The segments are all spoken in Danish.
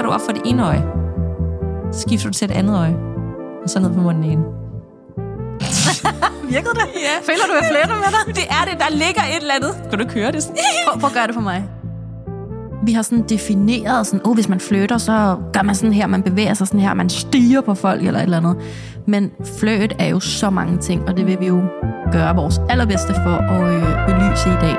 du op for det ene øje. Så skifter du til et andet øje. Og så ned på munden igen. Virkede det? Ja. Føler du, jeg fletter med dig? Det er det, der ligger et eller andet. Kan du ikke høre det sådan? Prøv at gøre det for mig. Vi har sådan defineret, sådan, hvis man flytter, så gør man sådan her, man bevæger sig sådan her, man stiger på folk eller et eller andet. Men flirt er jo så mange ting, og det vil vi jo gøre vores allerbedste for at belyse i dag.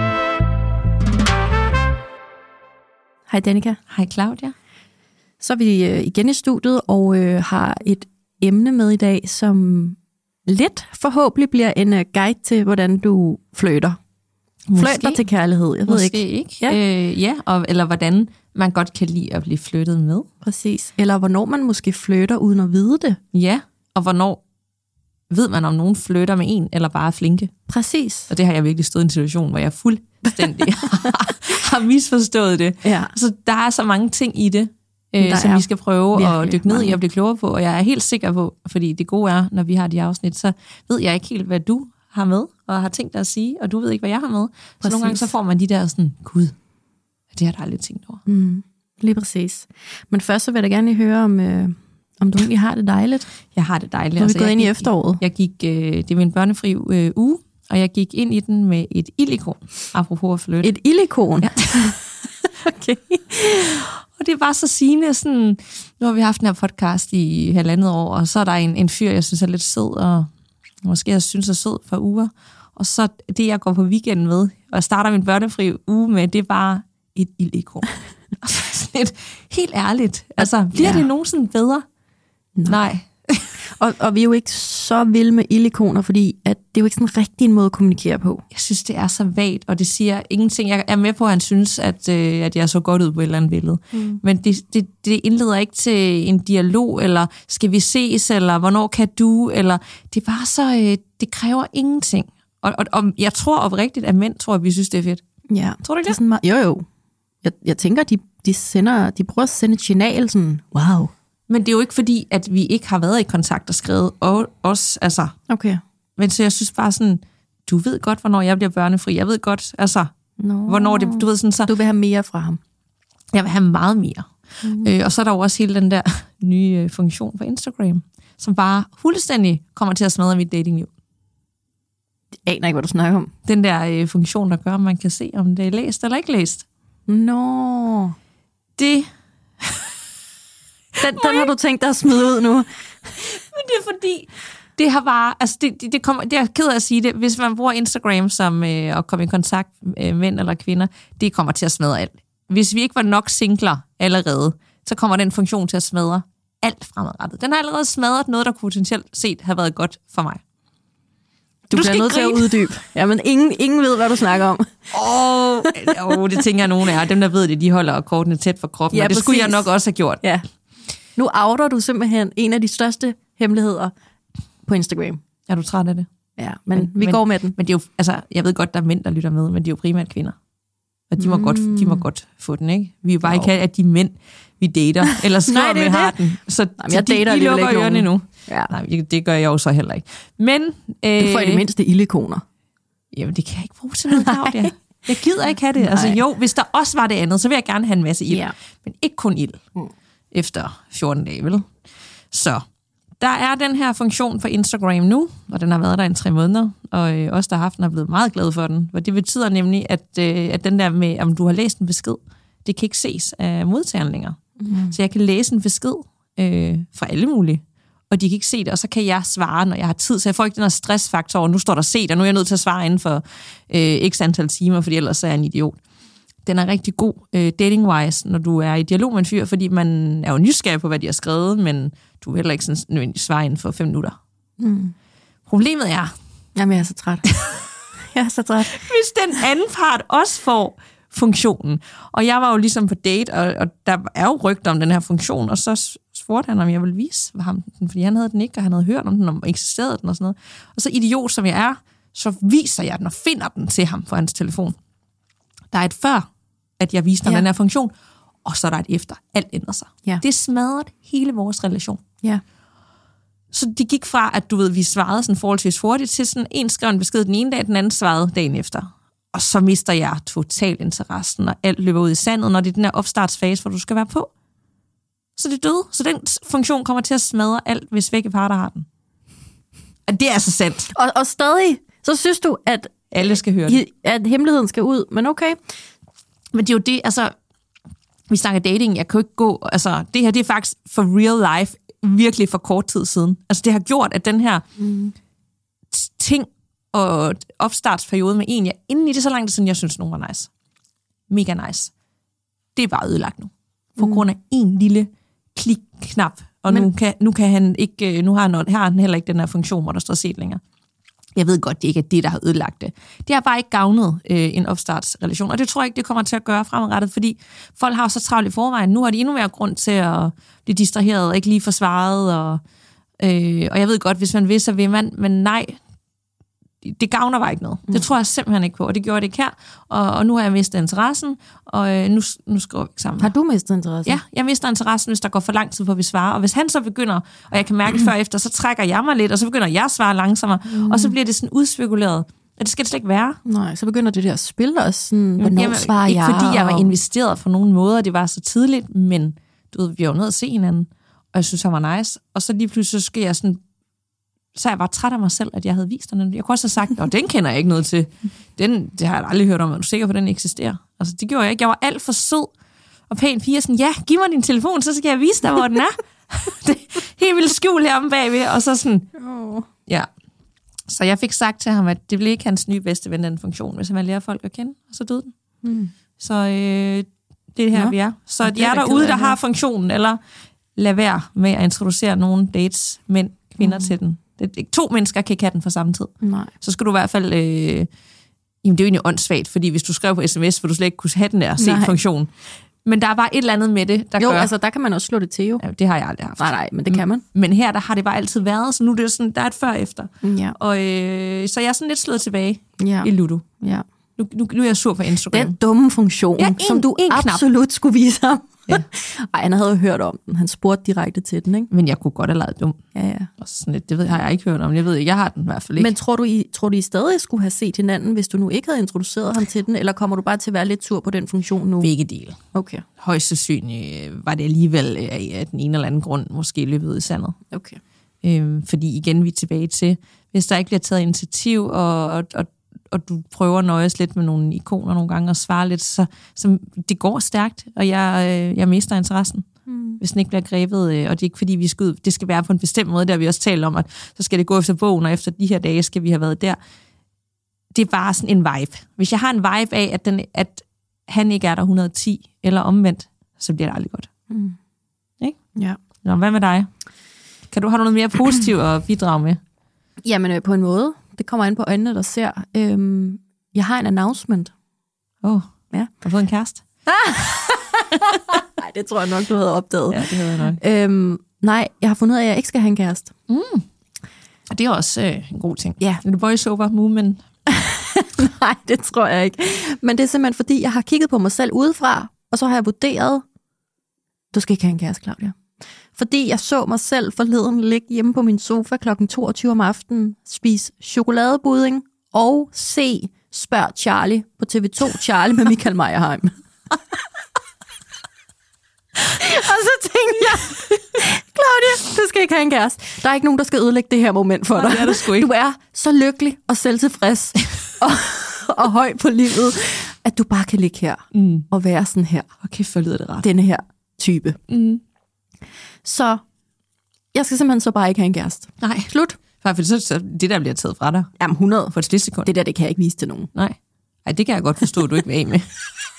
Hej Danika. Hej Claudia. Så er vi igen i studiet og har et emne med i dag, som lidt forhåbentlig bliver en guide til, hvordan du flirter. Flirter til kærlighed, jeg ved Måske ikke. Ja, eller hvordan man godt kan lide at blive flirtet med. Præcis. Eller hvornår man måske flirter uden at vide det. Ja, og hvornår ved man, om nogen flirter med en, eller bare er flinke. Præcis. Og det har jeg virkelig stået i en situation, hvor jeg fuldstændig har misforstået det. Ja. Så der er så mange ting i det, som vi skal prøve at dykke ned i og blive klogere på. Og jeg er helt sikker på, fordi det gode er, når vi har de afsnit, så ved jeg ikke helt, hvad du har med, og har tænkt dig at sige, og du ved ikke, hvad jeg har med. Præcis. Så nogle gange så får man de der sådan, gud, det har jeg aldrig tænkt over. Lige præcis. Men først så vil jeg da gerne lige høre, om du egentlig har det dejligt. Jeg har det dejligt. Nu er vi gået ind i efteråret. Det er min børnefri uge, og jeg gik ind i den med et ildikon, apropos at flytte. Et ildikon? Ja. Okay. Og det er bare så sigende, sådan, nu har vi haft den her podcast i 1,5 år, og så er der en fyr, jeg synes er lidt sød, og måske jeg synes er sød for uger. Og så det, jeg går på weekenden med, og starter min børnefri uge med, det er bare et ildikon. Og så sådan et, helt ærligt, altså, bliver det nogensinde bedre? Nej. og vi er jo ikke så vilde med ildikoner, fordi at det er jo ikke sådan rigtig en måde at kommunikere på. Jeg synes, det er så vagt, og det siger ingenting. Jeg er med på, at han synes, at jeg så godt ud på et eller andet billede. Men det indleder ikke til en dialog, eller skal vi ses, eller hvornår kan du, eller det er bare så, det kræver ingenting. Og jeg tror oprigtigt, at mænd tror, at vi synes, det er fedt. Ja. Tror du ikke det? Sådan meget, jo. Jeg tænker, de prøver at sende et signal, sådan, wow. Men det er jo ikke fordi, at vi ikke har været i kontakt og skrevet os, altså. Okay. Men så jeg synes bare sådan, du ved godt, hvornår jeg bliver børnefri. Jeg ved godt, altså, hvornår det, du ved sådan så. Du vil have mere fra ham. Jeg vil have meget mere. Og så er der jo også hele den der nye funktion på Instagram, som bare fuldstændig kommer til at smadre mit datingliv. Jeg aner ikke, hvad du snakker om. Den der funktion, der gør, at man kan se, om det er læst eller ikke læst. Nå. Det... Den har du tænkt dig at smide ud nu. Men det er fordi, det har bare, altså det kommer, det er ked af at sige det, hvis man bruger Instagram som at komme i kontakt med mænd eller kvinder, det kommer til at smadre alt. Hvis vi ikke var nok singler allerede, så kommer den funktion til at smadre alt fremadrettet. Den har allerede smadret noget, der potentielt set har været godt for mig. Du bliver nødt til at uddybe. Jamen, ingen ved, hvad du snakker om. Det tænker jeg, nogen af dem, der ved det, de holder kortene tæt for kroppen, og det skulle jeg nok også have gjort. Ja. Nu outer du simpelthen en af de største hemmeligheder på Instagram. Er du træt af det? Ja, men vi går med den. Men det er jo, altså, jeg ved godt, der er mænd, der lytter med, men det er jo primært kvinder. Og de må godt få den, ikke? Vi er jo bare ikke have, at de mænd, vi dater, eller skriver med har den. Så jamen, jeg dater de lukker ørerne nu. Ja. Nej, det gør jeg jo så heller ikke. Men... du får i det mindste ildikoner. Jamen, det kan jeg ikke bruge til noget, Claudia. Jeg gider ikke have det. Nej. Altså jo, hvis der også var det andet, så vil jeg gerne have en masse ild. Yeah. Men ikke kun ild. Efter 14 dage, vel? Så der er den her funktion på Instagram nu, og den har været der i 3 måneder, og os, der har haft den, er blevet meget glade for den. Og det betyder nemlig, at den der med, om du har læst en besked, det kan ikke ses af modtageren længere. Så jeg kan læse en besked fra alle mulige, og de kan ikke se det, og så kan jeg svare, når jeg har tid. Så jeg får ikke den her stressfaktor, og nu står der set, og nu er jeg nødt til at svare inden for x antal timer, fordi ellers er jeg en idiot. Den er rigtig god dating-wise, når du er i dialog med en fyr, fordi man er jo nysgerrig på, hvad de har skrevet, men du vil heller ikke sådan nødvendigvis svare inden for 5 minutter. Problemet er... Jamen, jeg er så træt. Hvis den anden part også får funktionen. Og jeg var jo ligesom på date, og der er jo rygter om den her funktion, og så spurgte han, om jeg ville vise ham den, fordi han havde den ikke, og han havde hørt om den, og eksisterede den og sådan noget. Og så idiot som jeg er, så viser jeg den og finder den til ham på hans telefon. Der er et før, at jeg viste ham den her funktion, og så er der et efter. Alt ændrer sig. Ja. Det smadrede hele vores relation. Ja. Så det gik fra, at du ved, vi svarede sådan forholdsvis hurtigt, til sådan en skrev en besked den ene dag, den anden svarede dagen efter. Og så mister jeg totalt interessen, og alt løber ud i sandet, når det er den her opstartsfase, hvor du skal være på. så det døde. Så den funktion kommer til at smadre alt, hvis begge parter har den. Og det er så sandt. Og stadig, så synes du, at alle skal høre det. At hemmeligheden skal ud, men okay. Men det er jo det, altså, vi snakker dating, jeg kan jo ikke gå, altså, det her, det er faktisk for real life, virkelig for kort tid siden. Altså, det har gjort, at den her ting og opstartsperiode med en, jeg inden i det så langt siden, jeg synes, nogen var nice. Mega nice. Det er bare ødelagt nu. På grund af en lille klik-knap. Og nu kan han ikke, har han heller ikke den her funktion, hvor der står set længere. Jeg ved godt, det ikke er det, der har ødelagt det. Det har bare ikke gavnet en opstartsrelation, og det tror jeg ikke, det kommer til at gøre fremadrettet, fordi folk har jo så travlt i forvejen. Nu har de endnu mere grund til at blive distraheret og ikke lige forsvaret, og jeg ved godt, hvis man vil, så vil man, men nej, det gavner bare ikke noget. Det tror jeg simpelthen ikke på, og det gjorde det ikke her. Og nu har jeg mistet interessen, og nu skriver vi ikke sammen. Har du mistet interessen? Ja, jeg mister interessen, hvis der går for lang tid på, at vi svarer. Og hvis han så begynder, og jeg kan mærke før efter, så trækker jeg mig lidt, og så begynder jeg at svare langsommere, og så bliver det sådan udspekuleret. Og det skal det slet ikke være. Nej, så begynder det der at spille også sådan, hvornår svarer ikke jeg? Ikke fordi jeg var investeret for nogen måder, det var så tidligt, men du ved, vi var jo nødt at se hinanden, og jeg synes, han var nice. Og så lige pludselig skal jeg sådan, så jeg var træt af mig selv, at jeg havde vist den. Jeg kunne også have sagt, den kender jeg ikke noget til. Det har jeg aldrig hørt om, er du sikker på, at den eksisterer? Altså, det gjorde jeg ikke. Jeg var alt for sød og pæn pige, sådan, ja, giv mig din telefon, så skal jeg vise dig, hvor den er. Det helt vildt skjul heromme bagved, og så sådan, ja. Så jeg fik sagt til ham, at det blev ikke hans nye bedste ven, den funktion, hvis han lærer folk at kende, og så døde den. Så det er her, vi er. Så de er derude, der har funktionen, eller lad være med at introducere nogle dates, mænd, kvinder til den. To mennesker kan ikke have den for samme tid. Nej. Så skal du i hvert fald... jamen, det er jo egentlig åndssvagt, fordi hvis du skrev på sms, vil du slet ikke kunne have den der se-funktion. Men der er bare et eller andet med det, der gør... Jo, altså der kan man også slå det til, jo. Ja, det har jeg aldrig haft. Nej, men det kan man. Men her, der har det bare altid været, så nu er det sådan, der er et før og efter. Ja. Og så jeg er sådan lidt slået tilbage i Ludo. Ja. Nu er jeg sur på Instagram. Den dumme funktion, som du absolut skulle vise ham. Ja. Ej, han havde jo hørt om den. Han spurgte direkte til den, ikke? Men jeg kunne godt have lavet dum. Ja. Og sådan lidt, det har jeg ikke hørt om. Jeg ved ikke, jeg har den i hvert fald ikke. Men tror du I stadig skulle have set hinanden, hvis du nu ikke havde introduceret ham til den? Eller kommer du bare til at være lidt sur på den funktion nu? Begge dele. Okay. Højst sandsynligt var det alligevel af den ene eller anden grund måske løbet ud i sandet. Okay. Fordi igen, vi er tilbage til, hvis der ikke bliver taget initiativ, og du prøver at nøjes lidt med nogle ikoner nogle gange og svare lidt, så det går stærkt, og jeg mister interessen, hvis den ikke bliver grebet, og det er ikke fordi, vi skal ud, det skal være på en bestemt måde, der har vi også talt om, at så skal det gå efter bogen, og efter de her dage skal vi have været der. Det er bare sådan en vibe. Hvis jeg har en vibe af, at han ikke er der 110, eller omvendt, så bliver det aldrig godt. Ikke? Ja. Nå, hvad med dig? Har du noget mere positivt at bidrage med? Jamen, på en måde. Det kommer an på øjnene, der ser. Jeg har en announcement. Ja. Har du fået en kæreste? Nej, det tror jeg nok, du havde opdaget. Ja, det havde jeg nok. Nej, jeg har fundet ud af, at jeg ikke skal have en kæreste. Og det er også en god ting. Ja. The voice over movement. Nej, det tror jeg ikke. Men det er simpelthen, fordi jeg har kigget på mig selv udefra, og så har jeg vurderet, du skal ikke have en kæreste, Claudia. Fordi jeg så mig selv forleden ligge hjemme på min sofa kl. 22 om aftenen, spise chokoladebudding og se Spørg Charlie på TV2 Charlie med Michael Meyerheim. Og så tænkte jeg, Claudia, du skal ikke have en kæreste. Der er ikke nogen, der skal ødelægge det her moment for dig. Det er sgu ikke. Du er så lykkelig og selvtilfreds og høj på livet, at du bare kan ligge her og være sådan her. Okay, for lyder det ret. Denne her type. Så jeg skal simpelthen så bare ikke have en kæreste. Nej. Slut. For så det der bliver taget fra dig. Jamen 100. For et splitsekund. Det der, det kan jeg ikke vise til nogen. Nej. Ej, det kan jeg godt forstå, at du ikke vil af med.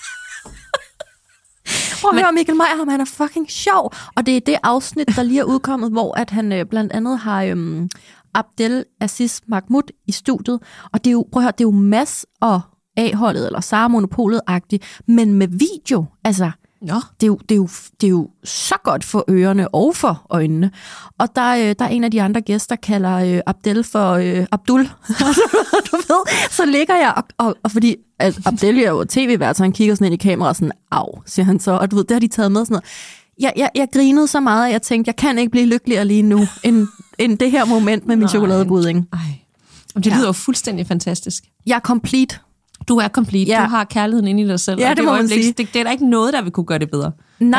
Prøv at høre, Michael Meyerheim, han er fucking sjov. Og det er det afsnit, der lige er udkommet, hvor at han blandt andet har Abdel Aziz Mahmoud i studiet. Og det er jo, prøv at høre, det er jo Mads og A-holdet, eller Sara Monopolet-agtigt, men med video. Altså, ja. Det er jo så godt for ørerne og for øjnene. Og der er en af de andre gæster, kalder Abdel for Abdul. Du ved, så ligger jeg, og fordi at Abdel er jo tv-vært, så han kigger sådan ind i kameraet, sådan, au, siger han så. Og du ved, det har de taget med sådan noget. Jeg grinede så meget, at jeg tænkte, jeg kan ikke blive lykkeligere lige nu, end det her moment med min chokoladebudding. Det lyder jo fuldstændig fantastisk. Jeg er complete. Du er complete. Ja. Du har kærligheden inde i dig selv. Ja, det må man sige. Det er der ikke noget, der vil kunne gøre det bedre. Nej,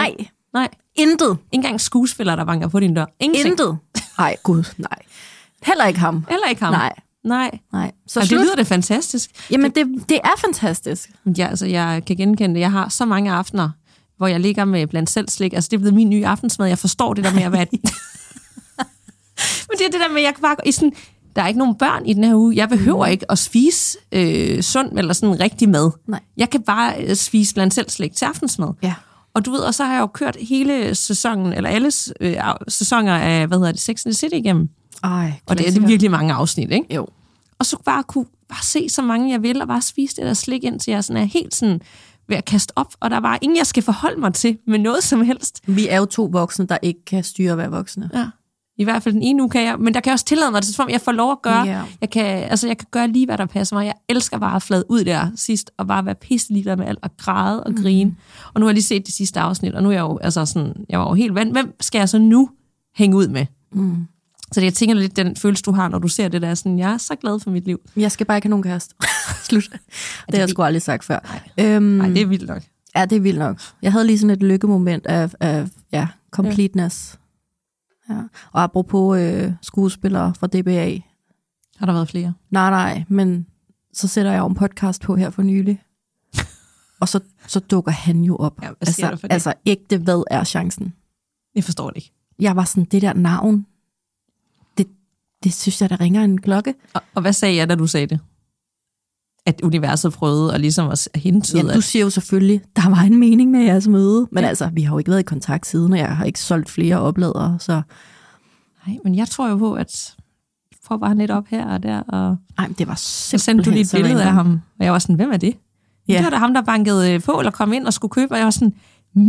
Nej. Intet. Ikke engang skuespillere, der banker på din dør. Intet. Nej, gud, nej. Heller ikke ham. Nej. Så det lyder det fantastisk. Jamen, det er fantastisk. Ja, altså, jeg kan genkende det. Jeg har så mange aftener, hvor jeg ligger med blandt selv slik. Altså, det er blevet min nye aftensmad. Jeg forstår det der med at være... Men det er det der med, at jeg kan bare... Der er ikke nogen børn i den her uge. Jeg behøver ikke at spise sund eller sådan rigtig mad. Nej. Jeg kan bare spise blandt selv slik til aftensmad. Ja. Og du ved, og så har jeg jo kørt hele sæsonen, eller alle sæsoner af, Sex and the City igennem. Og det er virkelig mange afsnit, ikke? Jo. Og så kunne bare se så mange, jeg vil, og bare spise det der slik, indtil jeg sådan er helt sådan ved at kaste op, og der er bare ingen, jeg skal forholde mig til med noget som helst. Vi er jo 2 voksne, der ikke kan styre at være voksne. Ja. I hvert fald den ene uge kan jeg, men der kan jeg også tillade mig det, som jeg får lov at gøre. Yeah. Jeg kan gøre lige, hvad der passer mig. Jeg elsker bare at flade ud der sidst, og bare være pisse ligeglad med alt, og græde og grine. Og nu har jeg lige set det sidste afsnit, og nu er jeg jo, jeg var jo helt vant. Hvem skal jeg så nu hænge ud med? Så jeg tænker lidt, den følelse, du har, når du ser det der, sådan, jeg er så glad for mit liv. Jeg skal bare ikke have nogen kæreste. Slut. Det har jeg sgu aldrig sagt før. Nej, det er vildt nok. Ja, det er vildt nok. Jeg havde lige sådan et lykkemoment af completeness. Ja. Og apropos skuespillere fra DBA. Har der været flere? Nej, men så sætter jeg jo en podcast på her for nylig. Og så dukker han jo op. Ja, altså ægte, hvad er chancen? Jeg forstår det ikke. Jeg var sådan, det der navn, det synes jeg, der ringer en klokke. Og hvad sagde jeg, da du sagde det? At universet prøvede at ligesom at hentyde. Ja, du siger jo selvfølgelig, der var en mening med jeres møde. Men altså, vi har jo ikke været i kontakt siden, og jeg har ikke solgt flere opladere, så... Nej, men jeg tror jo på, at får bare lidt op her og der, og... Nej, men det var simpelthen... Så sendte du lige et billede af ham, og jeg var sådan, hvem er det? Ja. Det var da ham, der bankede på, eller kom ind og skulle købe, og jeg var sådan,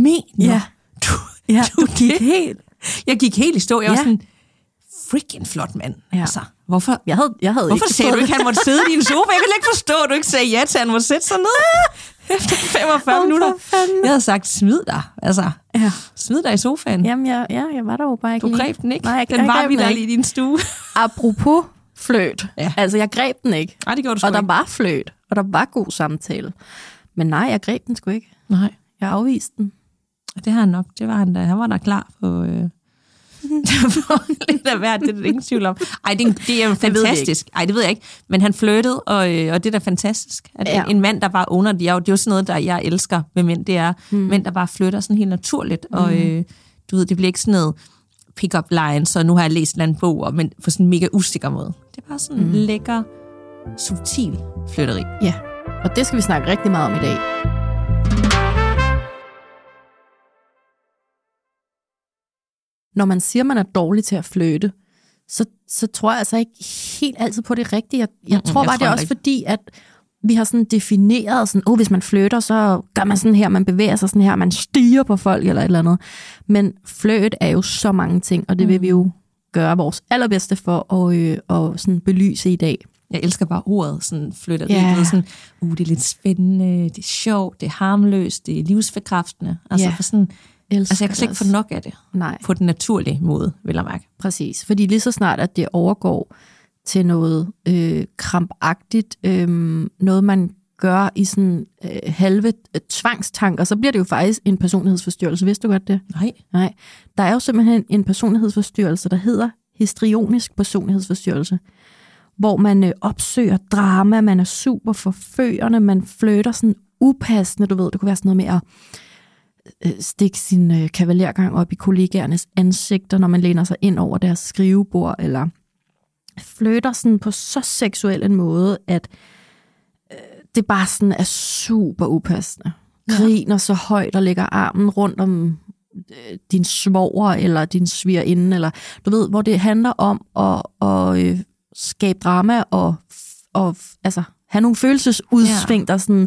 du gik helt... Jeg gik helt i stå, jeg var sådan... Freaking flot mand. Ja. Altså, hvorfor hvorfor sagde du ikke, han måtte sidde i din sofa? Jeg kan ikke forstå, at du ikke sagde ja til, at han måtte sætte sig ned efter 45 minutter. Jeg havde sagt, smid dig. Altså, smid dig i sofaen. Jamen, jeg var der jo bare ikke. Du greb den ikke? Nej, den var vi der lige i din stue. Apropos fløjt. Ja. Altså, jeg greb den ikke. Nej, det gjorde du sgu ikke. Og der var fløjt, og der var god samtale. Men nej, jeg greb den sgu ikke. Nej. Jeg afviste den. Det har han nok. Det var han da. Han var da klar på... lidt af hvert, det er ingen tvivl om. Ej, det er jo fantastisk. Ej, det ved jeg ikke. Men han flyttede, og det er da fantastisk. At en mand, der bare owner det er jo sådan noget, der jeg elsker ved mænd, det er mænd, der bare flytter sådan helt naturligt. Og du ved, det bliver ikke sådan noget pick-up line, så nu har jeg læst en bog, men på sådan en mega usikker måde. Det er bare sådan en lækker, subtil flytteri. Ja, og det skal vi snakke rigtig meget om i dag. Når man siger, man er dårlig til at flirte, så tror jeg altså ikke helt altid på det rigtige. Jeg tror bare, det er også fordi, at vi har sådan defineret, sådan, hvis man flirter, så gør man sådan her, man bevæger sig sådan her, man stiger på folk eller et eller andet. Men flirt er jo så mange ting, og det vil vi jo gøre vores allerbedste for at sådan belyse i dag. Jeg elsker bare ordet, sådan flirteri. Yeah. Sådan, det er lidt spændende, det er sjovt, det er harmløst, det er livsforkræftende. Altså for sådan... jeg kan slet ikke få nok af det. Nej. På den naturlige måde, vil jeg mærke. Præcis, fordi lige så snart, at det overgår til noget krampagtigt, noget man gør i sådan halve tvangstanker, så bliver det jo faktisk en personlighedsforstyrrelse. Vidste du godt det? Nej. Der er jo simpelthen en personlighedsforstyrrelse, der hedder histrionisk personlighedsforstyrrelse, hvor man opsøger drama, man er super forførende, man flirter sådan upassende, du ved, det kunne være sådan noget med at stikke sin kavalergang op i kollegaernes ansigter, når man læner sig ind over deres skrivebord, eller flirter sådan på så seksuel en måde, at det bare sådan er super upassende. Griner så højt og lægger armen rundt om din svoger, eller din svigerinde, eller du ved, hvor det handler om at skabe drama, og altså have nogle følelsesudsving, der sådan,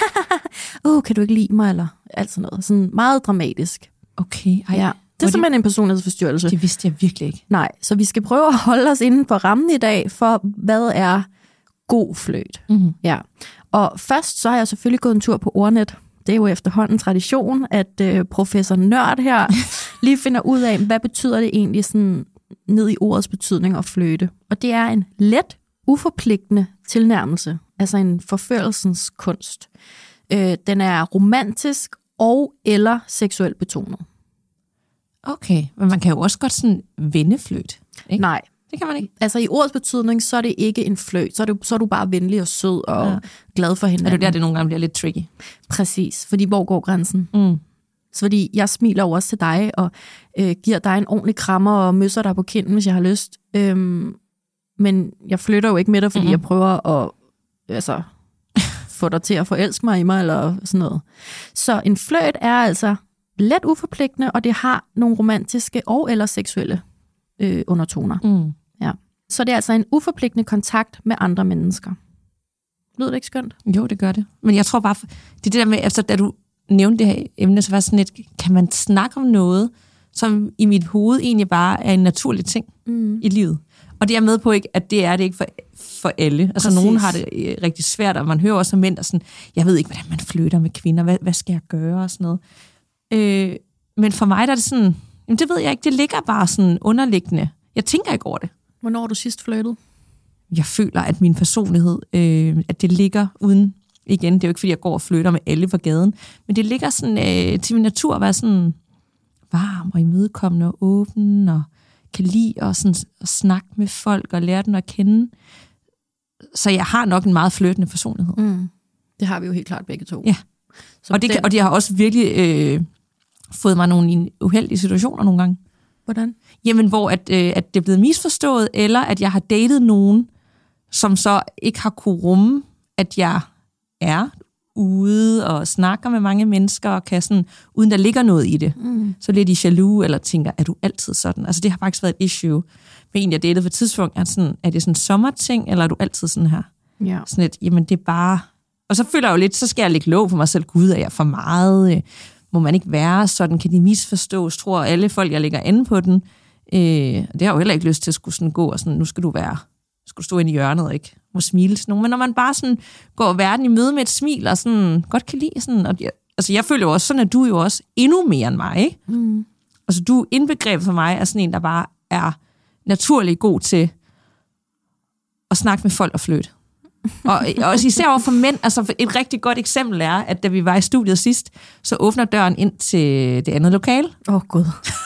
kan du ikke lide mig, eller alt sådan noget. Sådan meget dramatisk. Okay. Ja. Det er simpelthen en personlighedsforstyrrelse. Det vidste jeg virkelig ikke. Nej, så vi skal prøve at holde os inden for rammen i dag, for hvad er god flirt. Ja. Og først så har jeg selvfølgelig gået en tur på Ordnet. Det er jo efterhånden tradition, at professor Nørd her lige finder ud af, hvad betyder det egentlig sådan ned i ordets betydning at flirte. Og det er en let, uforpligtende tilnærmelse, altså en forførelsens kunst. Den er romantisk og eller seksuelt betonet. Okay, men man kan jo også godt sådan vende fløjt, ikke? Nej. Det kan man ikke. Altså i ordets betydning, så er det ikke en fløjt. Så er du bare venlig og sød og glad for hinanden. Er det der, det nogle gange bliver lidt tricky? Præcis, fordi hvor går grænsen? Så fordi jeg smiler jo også til dig, og giver dig en ordentlig krammer og møsser dig på kinden, hvis jeg har lyst. Men jeg flytter jo ikke med dig, fordi jeg prøver at få dig til at forelske mig i mig, eller sådan noget. Så en fløjt er altså let uforpligtende, og det har nogle romantiske og eller seksuelle undertoner. Ja. Så det er altså en uforpligtende kontakt med andre mennesker. Lyder det ikke skønt? Jo, det gør det. Men jeg tror bare, det der med, efter da du nævnte det her emne, så var sådan lidt, kan man snakke om noget, som i mit hoved egentlig bare er en naturlig ting i livet? Og det er med på ikke, at det er det ikke for alle. Altså nogen har det rigtig svært, og man hører også om mænd, der sådan, jeg ved ikke, hvordan man flytter med kvinder, hvad skal jeg gøre og sådan noget. Men for mig der er det sådan, jamen det ved jeg ikke, det ligger bare sådan underliggende. Jeg tænker ikke over det. Hvornår har du sidst flyttet? Jeg føler, at min personlighed, at det ligger uden, igen, det er jo ikke, fordi jeg går og flytter med alle på gaden, men det ligger sådan til min natur at være sådan varm og imødekommende og åben, og kan lide at snakke med folk og lære dem at kende. Så jeg har nok en meget flyttende personlighed. Det har vi jo helt klart begge to. Ja, og det har også virkelig fået mig nogle uheldige situationer nogle gange. Hvordan? Jamen, hvor at det er blevet misforstået, eller at jeg har datet nogen, som så ikke har kunne rumme, at jeg er ude og snakker med mange mennesker, og kan sådan, uden der ligger noget i det. Så bliver de jaloux, eller tænker, er du altid sådan? Altså, det har faktisk været et issue med en, jeg datede for tidspunkt. Er det sådan en sommerting, eller er du altid sådan her? Ja. Sådan et, jamen det er bare... Og så føler jeg jo lidt, så skal jeg lægge låg på mig selv. Gud, er jeg for meget? Må man ikke være sådan? Kan de misforstås? Tror alle folk, jeg lægger inde på den? Det har jeg jo heller ikke lyst til at skulle sådan gå og sådan, nu skal du stå inde i hjørnet og ikke må smile til nogen. Men når man bare sådan går verden i møde med et smil og sådan godt kan lide sådan, og jeg føler jo også, sådan at du jo også endnu mere end mig, ikke? Altså du er indbegrebet for mig af sådan en, der bare er naturligt god til at snakke med folk og flytte. Og også især over for mænd, altså et rigtig godt eksempel er, at da vi var i studiet sidst, så åbner døren ind til det andet lokale. Gud.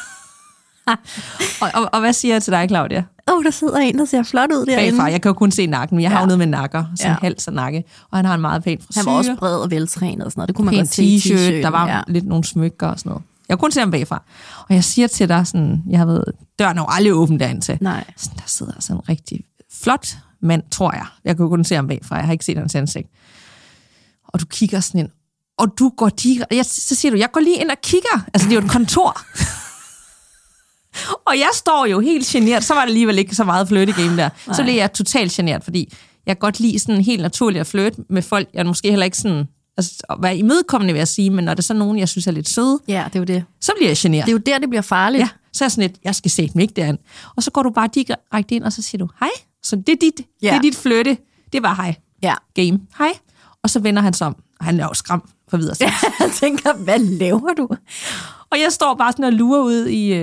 og hvad siger jeg til dig, Claudia? Der sidder en, der ser flot ud derinde. Bagfra, jeg kan jo kun se nakken, men jeg har jo noget med nakker, som hals og nakke, og han har en meget pæn frisyr. Han var også bred og veltrænet og sådan noget, det kunne man godt se i t-shirt, der var lidt nogle smykker og sådan noget. Jeg kunne kun se ham bagfra. Og jeg siger til dig sådan, døren er jo aldrig åben derind til. Nej. Sådan, der sidder sådan en rigtig flot mand, tror jeg. Jeg kan jo kun se ham bagfra, jeg har ikke set hans ansigt. Og du kigger sådan ind, og du går så siger du, jeg går lige ind og kigger. Altså, det er jo et kontor. Og jeg står jo helt genert, så var det alligevel ikke så meget flyttegame der. Nej. Så blev jeg totalt genert, fordi jeg godt lide sådan helt naturligt at flytte med folk, jeg måske heller ikke sådan, altså at være imødekommende, vil jeg sige, men når det er så nogen, jeg synes er lidt søde, ja, det er jo det. Så bliver jeg genert. Det er jo der, det bliver farligt. Ja, så er jeg sådan lidt, jeg skal se dem ikke derind. Og så går du bare direkte ind, og så siger du, hej. Så det er dit flytte, det var hej. Ja. Game, hej. Og så vender han sig om, og han er jo skræmt for videre. Ja, jeg tænker, hvad laver du? Og jeg står bare sådan og lurer ud i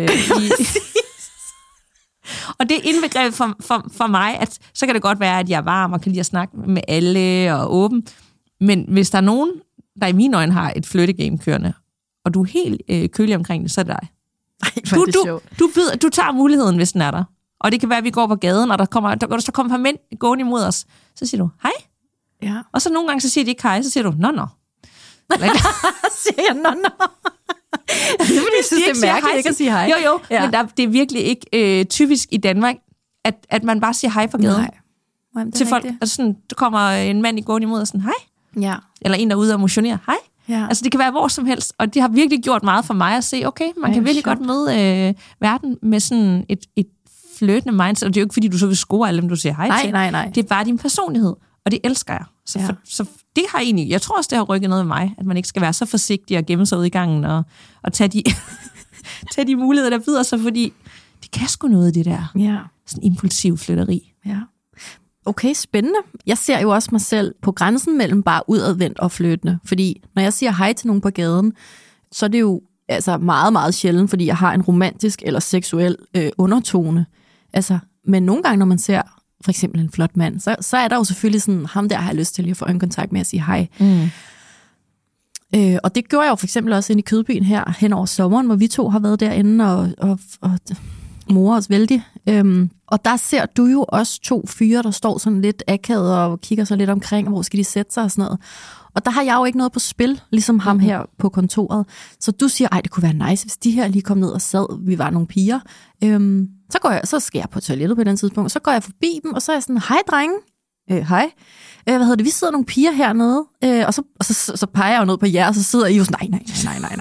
og det er indbegrebet for mig, at så kan det godt være, at jeg er varm og kan lide at snakke med alle og åben. Men hvis der er nogen, der i mine øjne har et flyttegame kørende, og du er helt kølig omkring det, så er det dig. Du tager muligheden, hvis den er der. Og det kan være, at vi går på gaden, og der kommer et par mænd gående imod os. Så siger du, hej. Ja. Og så nogle gange, så siger de ikke hej, så siger du, nå. Siger jeg nå? Det er fordi, jeg synes, det er mærkeligt ikke at sige hej. Jo, ja. Men det er virkelig ikke typisk i Danmark, at man bare siger hej på gaden. Nej. Til folk. Altså sådan, der kommer en mand i gående imod og sådan, hej. Ja. Eller en, der er ude og motionere, hej. Ja. Altså det kan være hvor som helst, og det har virkelig gjort meget for mig at se, okay, man kan virkelig godt møde verden med sådan et flirtende mindset, og det er jo ikke, fordi du så vil score alle dem, du siger hej til. Nej. Det er bare din personlighed, og det elsker jeg. Så det har egentlig, jeg tror også, det har rykket noget med mig, at man ikke skal være så forsigtig og gemme sig ud i gangen, og tage de muligheder, der byder sig, fordi det kan sgu noget, det der. Ja. Sådan impulsiv flytteri. Ja. Okay, spændende. Jeg ser jo også mig selv på grænsen mellem bare udadvendt og flyttende, fordi når jeg siger hej til nogen på gaden, så er det jo altså meget, meget sjældent, fordi jeg har en romantisk eller seksuel undertone. Altså, men nogle gange, når man ser for eksempel en flot mand, så er der jo selvfølgelig sådan, ham der har jeg lyst til lige at få en kontakt med at sige hej. Og det gjorde jeg jo for eksempel også inde i Kødbyen her hen over sommeren, hvor vi to har været derinde og morer os vældig. Og der ser du jo også 2 fyre, der står sådan lidt akavet og kigger sig lidt omkring, hvor skal de sætte sig og sådan noget. Og der har jeg jo ikke noget på spil, ligesom ham her på kontoret. Så du siger, det kunne være nice, hvis de her lige kom ned og sad, vi var nogle piger. Så skal jeg på toilettet på den tidspunkt, så går jeg forbi dem, og så er jeg sådan, hej drenge, hej. Vi sidder nogle piger hernede, og så peger jeg jo ned på jer, og så sidder I jo sådan, nej.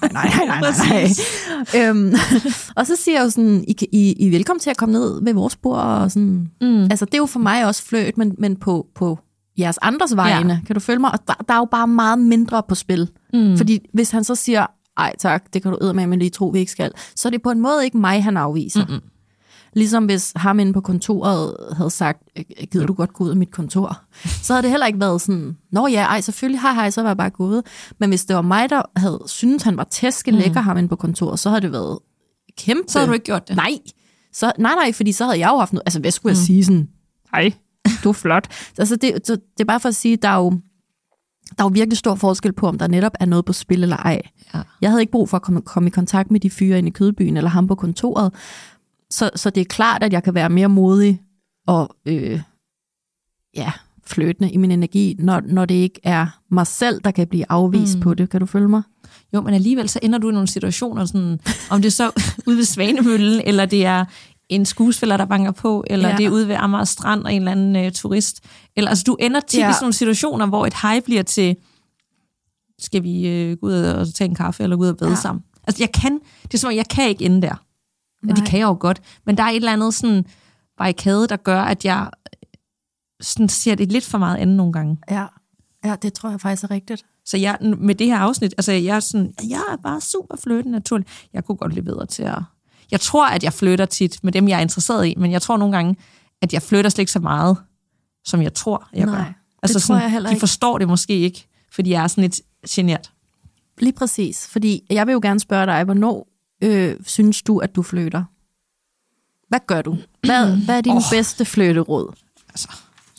Og så siger jeg jo sådan, I er velkommen til at komme ned ved vores bord, og sådan. Altså, det er jo for mig også fløjt, men på jeres andres vegne, kan du følge mig? Og der er jo bare meget mindre på spil. Fordi hvis han så siger, ej tak, det kan du eddermame lige tro, vi ikke skal, så er det på en måde ikke mig, han afviser. Ligesom hvis ham inde på kontoret havde sagt, gider du godt gå ud af mit kontor? Så havde det heller ikke været sådan, selvfølgelig, hej, så var jeg bare gået. Men hvis det var mig, der havde syntes, han var tæske lækker ham inde på kontoret, så havde det været kæmpe. Så havde du ikke gjort det? Nej, fordi så havde jeg jo haft noget. Altså, hvad skulle jeg sige sådan, hej, du er flot. Altså, det er bare for at sige, der er jo virkelig stor forskel på, om der netop er noget på spil eller ej. Ja. Jeg havde ikke brug for at komme i kontakt med de fyre inde i Kødbyen, eller ham på kontoret. Så det er klart, at jeg kan være mere modig og fløtende i min energi, når det ikke er mig selv, der kan blive afvist på det. Kan du følge mig? Jo, men alligevel så ender du i nogle situationer, sådan, om det er så ude ved Svanemøllen, eller det er en skuespiller, der banker på, eller det er ude ved Amager Strand og en eller anden turist. Eller altså, du ender tit i sådan nogle situationer, hvor et hej bliver til, skal vi gå ud og tage en kaffe, eller gå ud og bade sammen. Altså, det er som om, jeg kan ikke ende der. Ja, det kan jeg jo godt, men der er et eller andet sådan barrikade, der gør, at jeg sådan ser det lidt for meget andet nogle gange. Ja, det tror jeg faktisk er rigtigt. Så jeg, med det her afsnit, altså jeg er bare super flirtende naturligt. Jeg kunne godt blive bedre til at... Jeg tror, at jeg flytter tit med dem, jeg er interesseret i, men jeg tror nogle gange, at jeg flytter slet ikke så meget, som jeg tror, jeg gør. Altså det tror jeg heller ikke. De forstår det måske ikke, fordi jeg er sådan lidt genert. Lige præcis, fordi jeg vil jo gerne spørge dig, hvornår synes du, at du flytter? Hvad gør du? Hvad er din bedste flytteråd? Altså.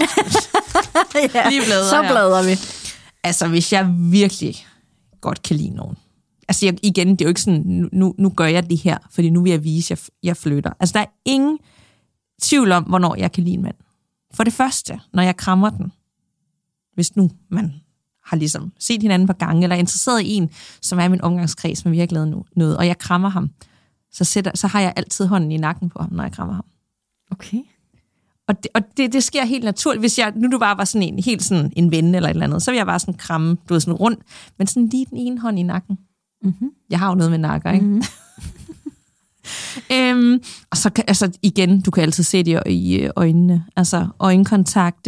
Så bladrer vi. Altså, hvis jeg virkelig godt kan lide nogen. Altså, igen, det er jo ikke sådan, nu gør jeg det her, fordi nu vil jeg vise, at jeg flytter. Altså, der er ingen tvivl om, hvornår jeg kan lide en mand. For det første, når jeg krammer den. Hvis nu man har ligesom set hinanden på gange, eller er interesseret i en, som er min omgangskreds, som virkelig lavet noget, og jeg krammer ham, så har jeg altid hånden i nakken på ham, når jeg krammer ham. Okay. Og det sker helt naturligt. Hvis du bare var sådan helt sådan en ven eller et eller andet, så vil jeg bare sådan kramme, du ved, sådan rundt, men sådan lige den ene hånd i nakken. Mm-hmm. Jeg har jo noget med nakker, ikke? Mm-hmm. Og så altså igen, du kan altid se det i øjnene. Altså øjenkontakt.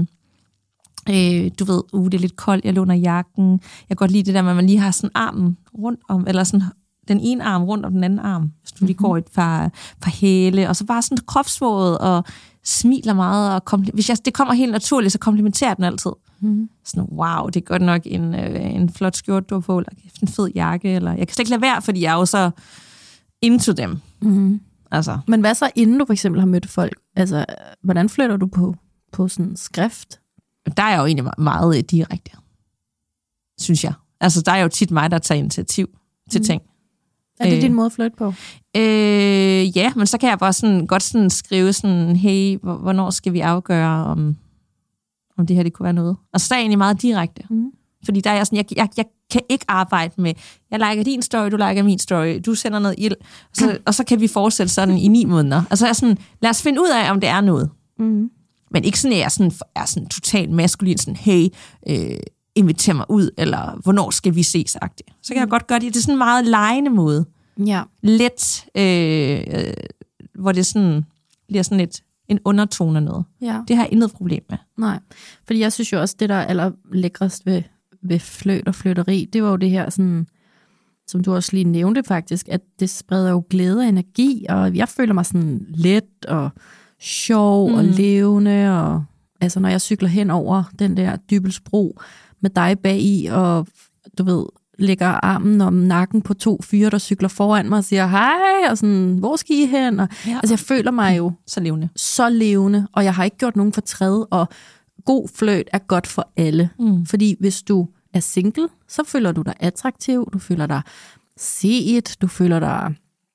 Du ved, det er lidt koldt, jeg låner jakken. Jeg kan godt lide det der med, at man lige har sådan armen rundt om, eller sådan den ene arm rundt om den anden arm, hvis du lige går et par hæle, og så bare sådan kropsvåget og smiler meget, og hvis det kommer helt naturligt, så komplimenterer den altid. Mm. Sådan, wow, det er godt nok en flot skjorte, du har på, eller en fed jakke, eller jeg kan slet ikke lade være, fordi jeg er jo så into dem. Mm. Altså. Men hvad så, inden du for eksempel har mødt folk? Altså, hvordan flytter du på sådan skrift? Der er jo egentlig meget direkte, synes jeg. Altså, der er jo tit mig, der tager initiativ til ting. Er det din måde at flytte på? Ja, men så kan jeg bare sådan, godt sådan skrive sådan, hey, hvornår skal vi afgøre, om det her det kunne være noget. Og så er jeg egentlig meget direkte. Mm. Fordi der er jeg sådan, jeg kan ikke arbejde med, jeg liker din story, du liker min story, du sender noget ild, og så kan vi fortsætte sådan i 9 måneder. Altså jeg er sådan, lad os finde ud af, om det er noget. Mm. Men ikke sådan, at jeg er sådan totalt maskulin, sådan, hey, inviter mig ud, eller hvornår skal vi ses-agtigt. Så kan jeg godt gøre det. Det er sådan en meget legende måde. Ja. Let, hvor det sådan bliver sådan lidt en undertone af noget. Ja. Det har jeg intet problem med. Nej, fordi jeg synes jo også, det der er allerlækrest ved fløjt og flytteri, det var jo det her, sådan, som du også lige nævnte faktisk, at det spreder jo glæde og energi, og jeg føler mig sådan let og sjov og levende, og altså når jeg cykler hen over den der Dybelsbro med dig bagi, og du ved, lægger armen om nakken på 2 fyre, der cykler foran mig og siger hej, og sådan, hvor skal I hen? Og, altså jeg føler mig jo så levende, og jeg har ikke gjort nogen fortræd, og god fløjt er godt for alle. Mm. Fordi hvis du er single, så føler du dig attraktiv, du føler dig set, du føler dig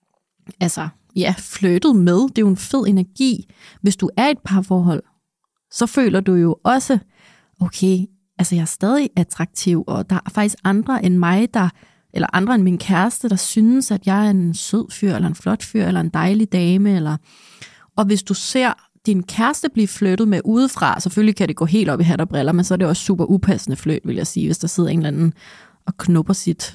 flyttet med. Det er jo en fed energi. Hvis du er i et parforhold, så føler du jo også, okay, jeg er stadig attraktiv, og der er faktisk andre end mig, eller andre end min kæreste, der synes, at jeg er en sød fyr, eller en flot fyr, eller en dejlig dame. Og hvis du ser din kæreste blive flyttet med udefra, selvfølgelig kan det gå helt op i hat og briller, men så er det også super upassende flyt, vil jeg sige, hvis der sidder en eller anden og knupper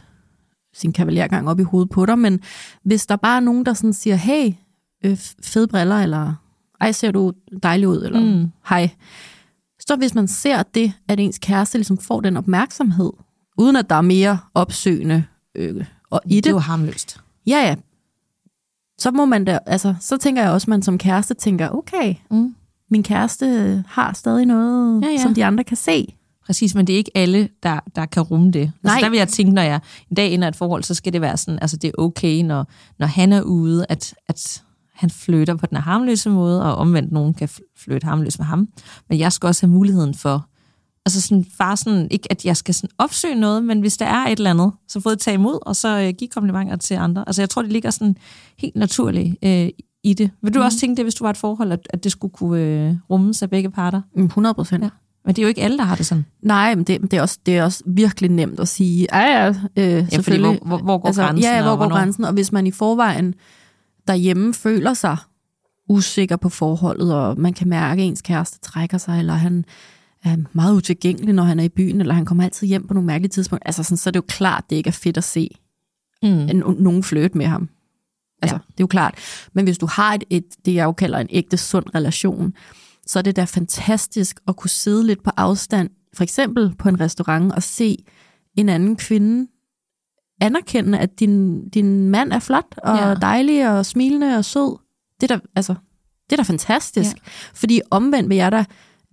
sin kavalergang op i hovedet på dig. Men hvis der bare er nogen, der sådan siger, hey, fede briller, eller ej, ser du dejlig ud, eller hej. Så hvis man ser det, at ens kæreste ligesom får den opmærksomhed, uden at der er mere opsøgende og i det. Det er jo harmløst. Ja. Så må man så tænker jeg også, at man som kæreste tænker, okay, min kæreste har stadig noget, som de andre kan se. Præcis, men det er ikke alle, der kan rumme det. Altså, der vil jeg tænke, når jeg en dag inden et forhold, så skal det være sådan, altså det er okay, når han er ude, at han flytter på den harmløse måde, og omvendt nogen kan flytte harmløst med ham. Men jeg skal også have muligheden for, altså sådan, bare sådan, ikke at jeg skal sådan opsøge noget, men hvis der er et eller andet, så få det tage imod, og så give komplimenter til andre. Altså jeg tror, det ligger sådan helt naturligt i det. Vil du også tænke det, hvis du var et forhold, at det skulle kunne rummes af begge parter? 100%. Ja. Men det er jo ikke alle, der har det sådan. Nej, men det er også virkelig nemt at sige, selvfølgelig. Fordi hvor går grænsen? Ja, hvor går grænsen? Og hvis man i forvejen derhjemme føler sig usikker på forholdet, og man kan mærke, at ens kæreste trækker sig, eller han er meget utilgængelig, når han er i byen, eller han kommer altid hjem på nogle mærkelige tidspunkter, altså sådan, så er det jo klart, det ikke er fedt at se nogen flirt med ham. Altså, det er jo klart. Men hvis du har det jeg jo kalder en ægte sund relation, så er det da fantastisk at kunne sidde lidt på afstand, for eksempel på en restaurant, og se en anden kvinde anerkende, at din mand er flot, og dejlig, og smilende, og sød. Det er da fantastisk. Ja. Fordi omvendt vil jeg da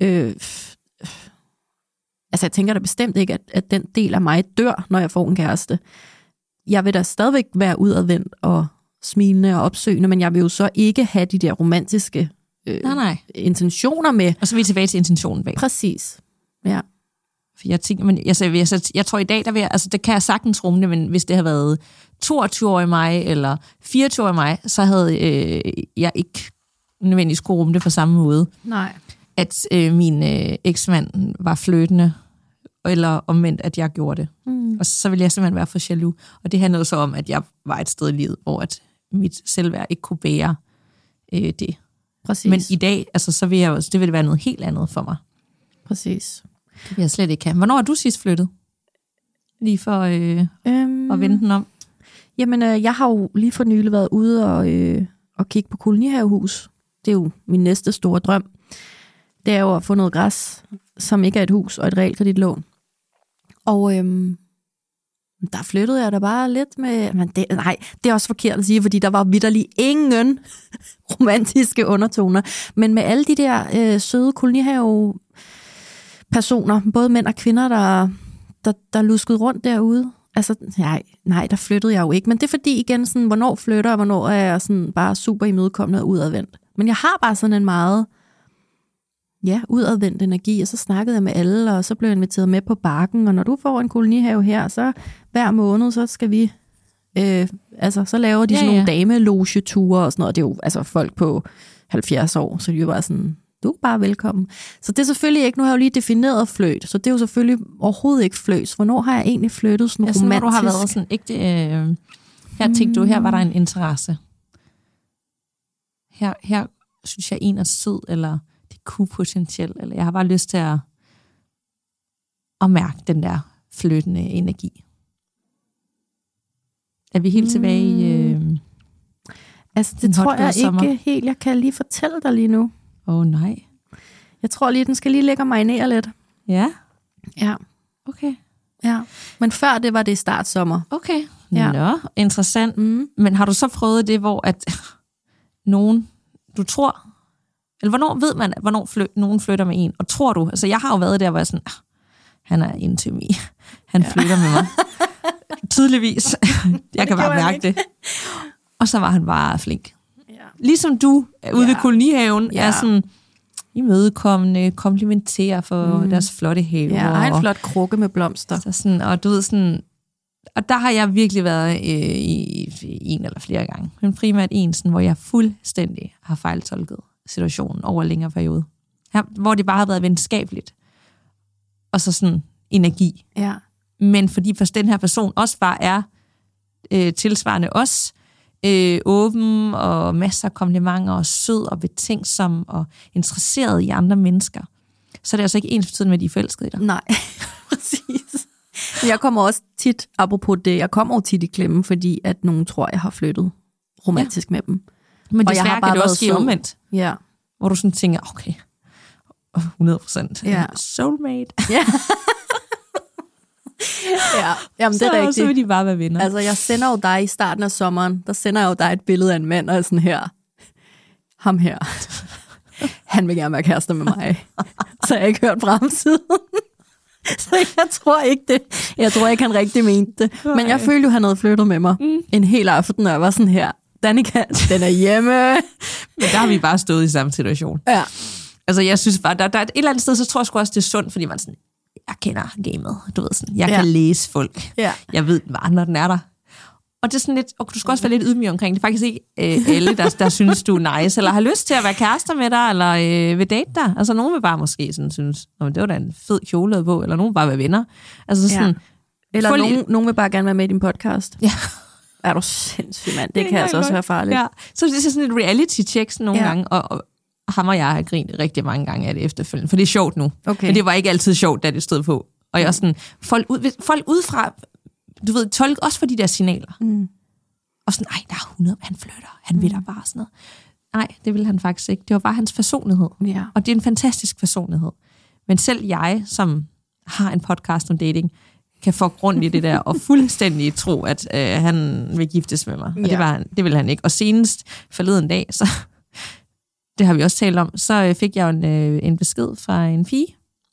jeg tænker da bestemt ikke, at den del af mig dør, når jeg får en kæreste. Jeg vil da stadigvæk være udadvendt og smilende og opsøgende, men jeg vil jo så ikke have de der romantiske intentioner med. Og så er vi tilbage til intentionen bag. Præcis, ja. For jeg tænker, men jeg tror i dag, det kan jeg sagtens rumme det, men hvis det havde været 22-årig mig, eller 24-årig mig, så havde jeg ikke nødvendigvis kunne rumme det på samme måde. Nej. At min eksmand var flirtende, eller omvendt, at jeg gjorde det. Og så ville jeg simpelthen være for jaloux. Og det handlede så om, at jeg var et sted i livet, hvor at mit selvværd ikke kunne bære det. Præcis. Men i dag, så vil det vil være noget helt andet for mig. Præcis. Det vil jeg slet ikke have. Hvornår har du sidst flyttet? Lige for at vende den om. Jamen, jeg har jo lige for nylig været ude og kigge på kolonihavehus. Det er jo min næste store drøm. Det er jo at få noget græs, som ikke er et hus og et realkreditlån. Og der flyttede jeg da bare lidt med... Men det er også forkert at sige, fordi der var vitterlig ingen romantiske undertoner. Men med alle de der søde kolonihave-personer, både mænd og kvinder, der luskede rundt derude. Altså, nej, der flyttede jeg jo ikke. Men det er fordi igen, sådan, hvornår flytter og hvornår er jeg sådan bare super imødekommende og udadvendt. Men jeg har bare sådan en meget... udadvendt energi, og så snakkede jeg med alle, og så blev jeg inviteret med på Bakken, og når du får en kolonihave her, så hver måned, så skal vi, så laver de sådan nogle damelogeture og sådan noget, det er jo folk på 70 år, så de er jo bare sådan, du er bare velkommen. Så det er selvfølgelig ikke, nu har jeg jo lige defineret fløjt, så det er jo selvfølgelig overhovedet ikke fløjt. Hvornår har jeg egentlig flyttet sådan romantisk? Når du har været sådan, ikke her tænkte du, her var der en interesse. Her synes jeg, en er sød, eller kunne potentielt, eller jeg har bare lyst til at mærke den der flyttende energi. Er vi helt tilbage i det tror jeg ikke helt. Jeg kan lige fortælle dig lige nu. Nej. Jeg tror lige, den skal lige ligge og marinere lidt. Ja? Ja. Okay. Ja. Men før det var det startsommer. Okay. Ja. Nå, interessant. Men har du så prøvet det, hvor at nogen, du tror... Eller hvornår ved man, nogen flytter med en? Og tror du, jeg har jo været der, hvor jeg sådan, han er into me. Han flytter med mig. Tydeligvis. Jeg kan bare mærke det. Og så var han bare flink. Ja. Ligesom du ude ved kolonihaven er sådan, imødekommende, komplimenterer for deres flotte have. Ja, og en flot krukke med blomster. Så sådan, og du ved sådan, og der har jeg virkelig været i en eller flere gange, men primært en, sådan, hvor jeg fuldstændig har fejltolket situationen over en længere periode. Her, hvor det bare har været venskabeligt. Og så sådan energi. Ja. Men fordi for den her person også bare er tilsvarende os, åben og masser af komplimenter og sød og betænksom og interesseret i andre mennesker, så er det altså ikke ensbetydende med, at de er forelskede i dig. Nej, præcis. Jeg kommer også tit, apropos det, jeg kommer jo tit i klemme, fordi at nogen tror, jeg har flyttet romantisk med dem. Men desværre kan det også ske omvendt. Ja. Hvor du sådan tænker, okay, 100% soulmate. Ja. Ja, jamen, det er rigtigt. Så vil de bare være venner. Altså, jeg sender jo dig i starten af sommeren, der sender jeg jo dig et billede af en mand, og sådan her, ham her, han vil gerne være kærester med mig. Så jeg har ikke hørt fra ham siden. Så jeg tror ikke, han rigtig mente det. Men jeg følte jo, han havde flyttet med mig en hel aften, og jeg var sådan her, Danika, den er hjemme. Men der har vi bare stået i samme situation. Ja. Altså, jeg synes bare, der er et eller andet sted, så tror jeg sgu også, det er sundt, fordi man sådan, jeg kender gamet, du ved sådan, jeg kan læse folk. Ja. Jeg ved bare, når den er der. Og det er sådan lidt, og du skal også være lidt ydmyg omkring, det er faktisk ikke alle, der synes, du er nice, eller har lyst til at være kærester med dig, eller vil date dig. Altså, nogen vil bare måske sådan synes, det var da en fed kjole på, eller nogen vil bare være venner. Altså sådan, eller nogen vil bare gerne være med i din podcast. Ja. Er du sindssyg, mand? Det kan altså også være farligt. Ja. Så det er sådan et reality-check nogle gange, og ham og jeg har grint rigtig mange gange af det efterfølgende, for det er sjovt nu. Okay. Men det var ikke altid sjovt, da det stod på. Og jeg er sådan, folk udefra, du ved, tolke også for de der signaler. Og sådan, der er 100, han flytter, han vil der bare sådan noget. Nej, det ville han faktisk ikke. Det var bare hans personlighed. Ja. Og det er en fantastisk personlighed. Men selv jeg, som har en podcast om dating, kan få grund i det der, og fuldstændig tro, at han vil giftes med mig. Og det ville han ikke. Og senest forleden dag, så det har vi også talt om, så fik jeg en besked fra en pige.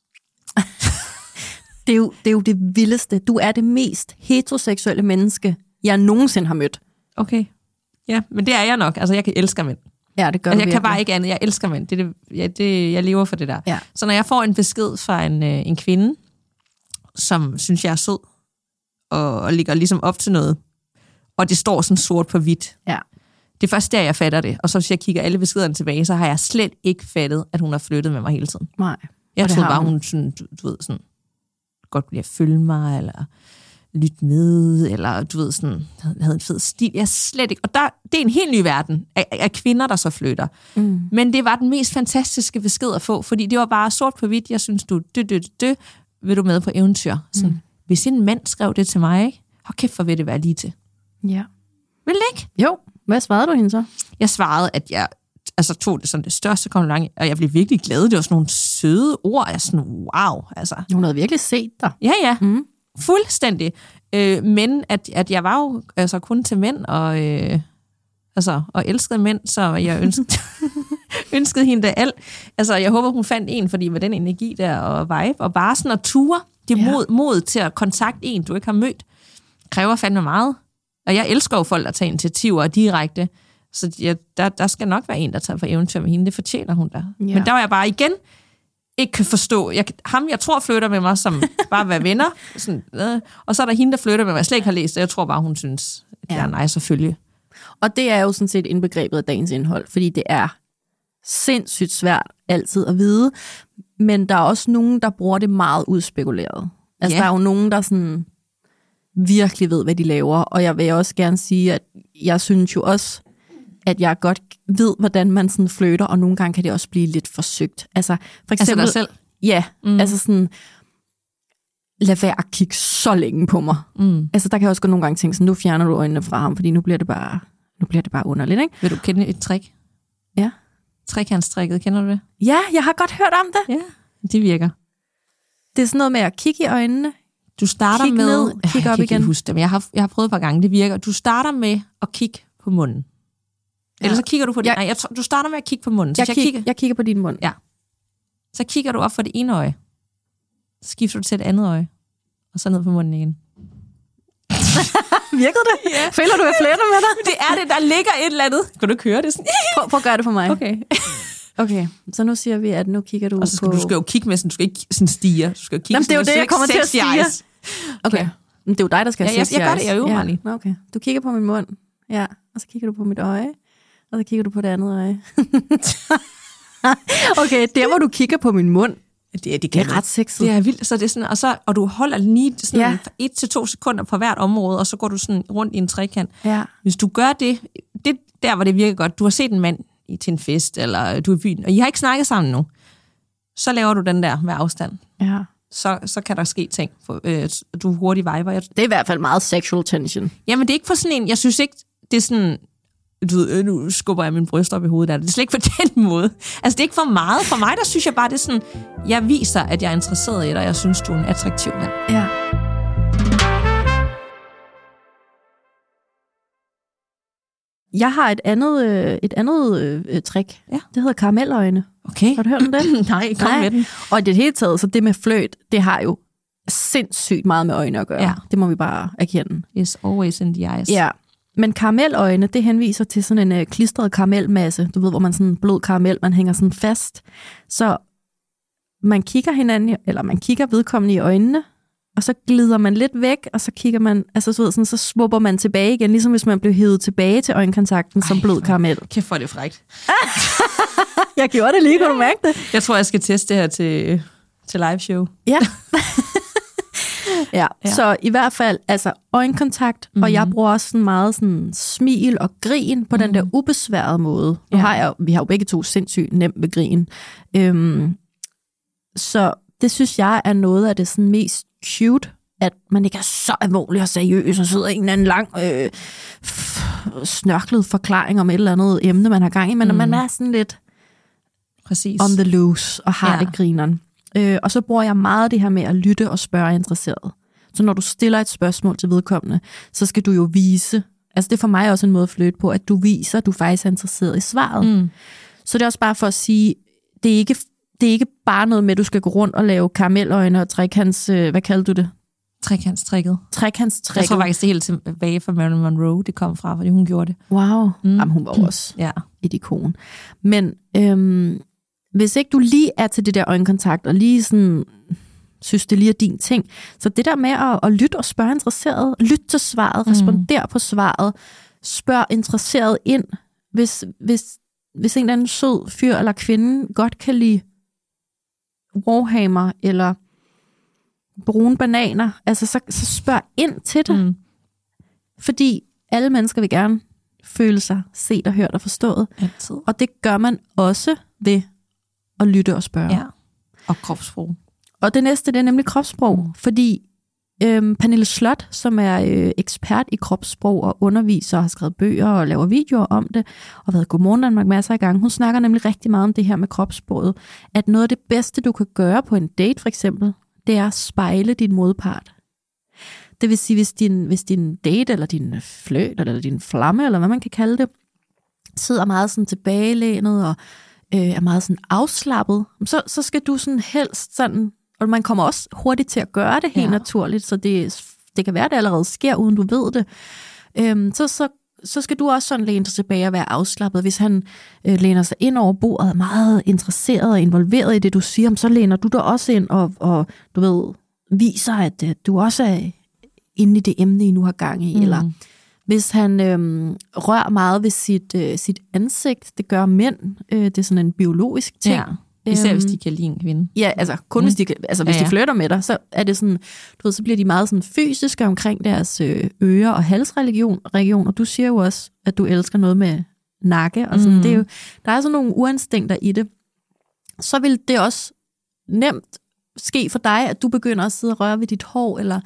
Det er jo det vildeste. Du er det mest heteroseksuelle menneske, jeg nogensinde har mødt. Okay. Ja, men det er jeg nok. Altså, jeg elsker mænd. Ja, det gør altså, jeg kan bare ikke andet. Jeg elsker mænd. Jeg lever for det der. Ja. Så når jeg får en besked fra en kvinde, som synes, jeg er sød, og ligger ligesom op til noget, og det står sådan sort på hvidt. Ja. Det er først der, jeg fatter det. Og så hvis jeg kigger alle beskederne tilbage, så har jeg slet ikke fattet, at hun har flyttet med mig hele tiden. Nej. Jeg troede bare, hun sådan, du ved, sådan, godt ville følge mig, eller lytte med, eller du ved, sådan, havde en fed stil. Jeg slet ikke. Og det er en helt ny verden af kvinder, der så flytter. Men det var den mest fantastiske besked at få, fordi det var bare sort på hvidt. Jeg synes, vil du med på eventyr? Sådan, hvis en mand skrev det til mig, ikke? Hold kæft, hvor vil det være lige til. Ja. Vil det ikke? Jo. Hvad svarede du hende så? Jeg svarede, at jeg tog det sådan det største kompliment, og jeg blev virkelig glad. Det var sådan nogle søde ord. Jeg sådan, wow. Altså. Hun havde virkelig set dig. Ja. Fuldstændig. Men at jeg var jo altså kun til mænd, og elskede mænd, så jeg ønskede hende da alt. Altså, jeg håber, hun fandt en, fordi med den energi der og vibe, og bare sådan at ture, det mod til at kontakte en, du ikke har mødt, kræver fandme meget. Og jeg elsker jo folk, der tager initiativer direkte. Så der skal nok være en, der tager på eventyr med hende. Det fortjener hun da. Ja. Men der var jeg bare igen ikke kan forstå. Jeg tror flytter med mig, som bare være venner. Sådan, og så er der hende, der flytter med mig. Jeg slet ikke har læst det. Jeg tror bare, hun synes, at jeg er nice at følge. Og det er jo sådan set indbegrebet af dagens indhold. Fordi det er sindssygt svært altid at vide. Men der er også nogen, der bruger det meget udspekuleret. Altså, der er jo nogen, der sådan virkelig ved, hvad de laver. Og jeg vil også gerne sige, at jeg synes jo også, at jeg godt ved, hvordan man sådan flytter, og nogle gange kan det også blive lidt forsøgt. Altså, for eksempel, altså dig selv? Ja, altså sådan, lad være at kigge så længe på mig. Altså, der kan jeg også nogle gange tænke sådan, nu fjerner du øjnene fra ham, fordi nu bliver det bare underligt, ikke? Vil du kende et trick? Ja. Trekantstrikket, kender du det? Ja, jeg har godt hørt om det. Ja, det virker. Det er sådan noget med at kigge i øjnene. Du starter kig med... ned, kig op igen. Jeg kan ikke huske det, men jeg har prøvet et par gange, det virker. Du starter med at kigge på munden. Ja. Eller så kigger du på din... Nej, du starter med at kigge på munden. Så jeg kigger på din mund. Ja. Så kigger du op for det ene øje. Så skifter du til et andet øje. Og så ned på munden igen. Virkede det? Ja. Føler du, jeg fletter med dig? Det er det, der ligger et eller andet. Kan du køre det sådan? Prøv at gøre det for mig. Okay. Okay, så nu siger vi, at nu kigger du og så skal du skal jo kigge med, du skal ikke sådan stige. Du skal kigge. Jamen, det er jo det, jeg kommer til at stige. Okay, men det er jo dig, der skal jeg gør det, jeg øver mig lige. Okay, du kigger på min mund, ja, og så kigger du på mit øje, og så kigger du på det andet øje. Okay, der hvor du kigger på min mund, det er ret sexet. Det er vildt, så det er sådan, og du holder lige sådan 1-2 sekunder på hvert område, og så går du sådan rundt i en trekant. Ja. Hvis du gør det der, hvor det virker godt, du har set en mand til en fest, eller du er i byen, og I har ikke snakket sammen nu, så laver du den der med afstand. Ja. Så kan der ske ting. Du er hurtigt viber. Det er i hvert fald meget sexual tension. Jamen, det er ikke for sådan en, jeg synes ikke, det er sådan, du ved, nu skubber jeg min bryst op i hovedet af det. Det er slet ikke på den måde. Altså, det er ikke for meget. For mig, der synes jeg bare, det er sådan, jeg viser, at jeg er interesseret i dig, og jeg synes, du er en attraktiv mand. Ja. Jeg har et andet trick. Ja. Det hedder karameløjne. Okay. Har du hørt om det? Nej, kom med den. Og i det hele taget, så det med fløjt, det har jo sindssygt meget med øjne at gøre. Ja. Det må vi bare erkende. It's always in the eyes. Ja. Men karameløjne, det henviser til sådan en klistret karamelmasse. Du ved, hvor man sådan blød karamel, man hænger sådan fast. Så man kigger hinanden, eller man kigger vedkommende i øjnene, og så glider man lidt væk, og så kigger man, altså så svupper man tilbage igen, ligesom hvis man blev hævet tilbage til øjenkontakten som blød karamel. Kæft, hvor er det frækt. Jeg gjorde det lige, kunne du mærke det? Jeg tror, jeg skal teste det her til live show. Ja. Ja, så i hvert fald, altså øjenkontakt, og jeg bruger også sådan meget sådan smil og grin på den der ubesværede måde. Nu vi har jo begge to sindssygt nemt ved grin. Så det synes jeg er noget af det sådan mest cute, at man ikke er så alvorlig og seriøs, og sidder en eller anden lang snørklet forklaring om et eller andet emne, man har gang i, men man er sådan lidt præcis on the loose og har det grineren. Og så bruger jeg meget det her med at lytte og spørge interesseret. Så når du stiller et spørgsmål til vedkommende, så skal du jo vise, altså det er for mig også en måde at flytte på, at du viser, at du faktisk er interesseret i svaret. Så det er også bare for at sige, det er ikke bare noget med, at du skal gå rundt og lave karameløjne og trekants, hvad kalder du det? Trekantstrikket. Trekantstrikket. Jeg tror faktisk, det er helt tilbage fra Marilyn Monroe, det kom fra, fordi hun gjorde det. Wow. Jamen, hun var også et ikon. Men hvis ikke du lige er til det der øjenkontakt, og lige sådan synes, det lige er din ting, så det der med at lytte og spørge interesseret, lytte til svaret, respondere på svaret, spørg interesseret ind, hvis en eller anden sød fyr eller kvinde godt kan lide Warhammer eller brune bananer, altså så spørg ind til det. Fordi alle mennesker vil gerne føle sig set og hørt og forstået. Altid. Og det gør man også ved at lytte og spørge. Ja. Og kropssprog. Og det næste, det er nemlig kropssprog, fordi Pernille Slot, som er ekspert i kropssprog og underviser og har skrevet bøger og laver videoer om det, og været Godmorgen Danmark masser af gange, hun snakker nemlig rigtig meget om det her med kropssproget, at noget af det bedste, du kan gøre på en date for eksempel, det er at spejle din modpart. Det vil sige, hvis din date, eller din fløjt, eller din flamme, eller hvad man kan kalde det, sidder meget sådan tilbagelænet og er meget sådan afslappet, så skal du sådan helst sådan, og man kommer også hurtigt til at gøre det helt naturligt, så det kan være, at det allerede sker, uden du ved det. Så skal du også sådan læne dig tilbage og være afslappet. Hvis han læner sig ind over bordet, er meget interesseret og involveret i det, du siger, så læner du dig også ind og du ved, viser, at du også er inde i det emne, I nu har gang i. Eller hvis han rører meget ved sit ansigt, det gør mænd. Det er sådan en biologisk ting. Ja, især hvis de kan lide en kvinde. Ja, altså kun hvis de flytter med dig, så er det sådan, du ved, så bliver de meget sådan fysiske omkring deres øre- og halsregion, og du siger jo også, at du elsker noget med nakke, og sådan, det er jo, der er sådan nogle uinstinkter i det. Så vil det også nemt ske for dig, at du begynder at sidde og røre ved dit hår, eller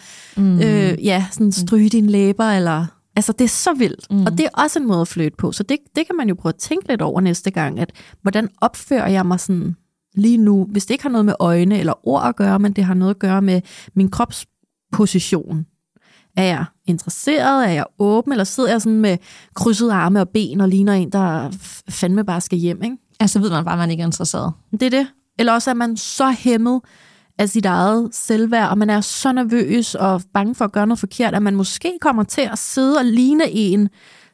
sådan stryge dine læber, eller altså det er så vildt, og det er også en måde at flytte på, så det kan man jo prøve at tænke lidt over næste gang, at hvordan opfører jeg mig sådan lige nu, hvis det ikke har noget med øjne eller ord at gøre, men det har noget at gøre med min kropsposition. Er jeg interesseret? Er jeg åben? Eller sidder jeg sådan med krydsede arme og ben og ligner en, der fandme bare skal hjem, ikke? Altså ved man bare, at man ikke er interesseret. Det er det. Eller også er man så hæmmet af sit eget selvværd, og man er så nervøs og bange for at gøre noget forkert, at man måske kommer til at sidde og ligne en,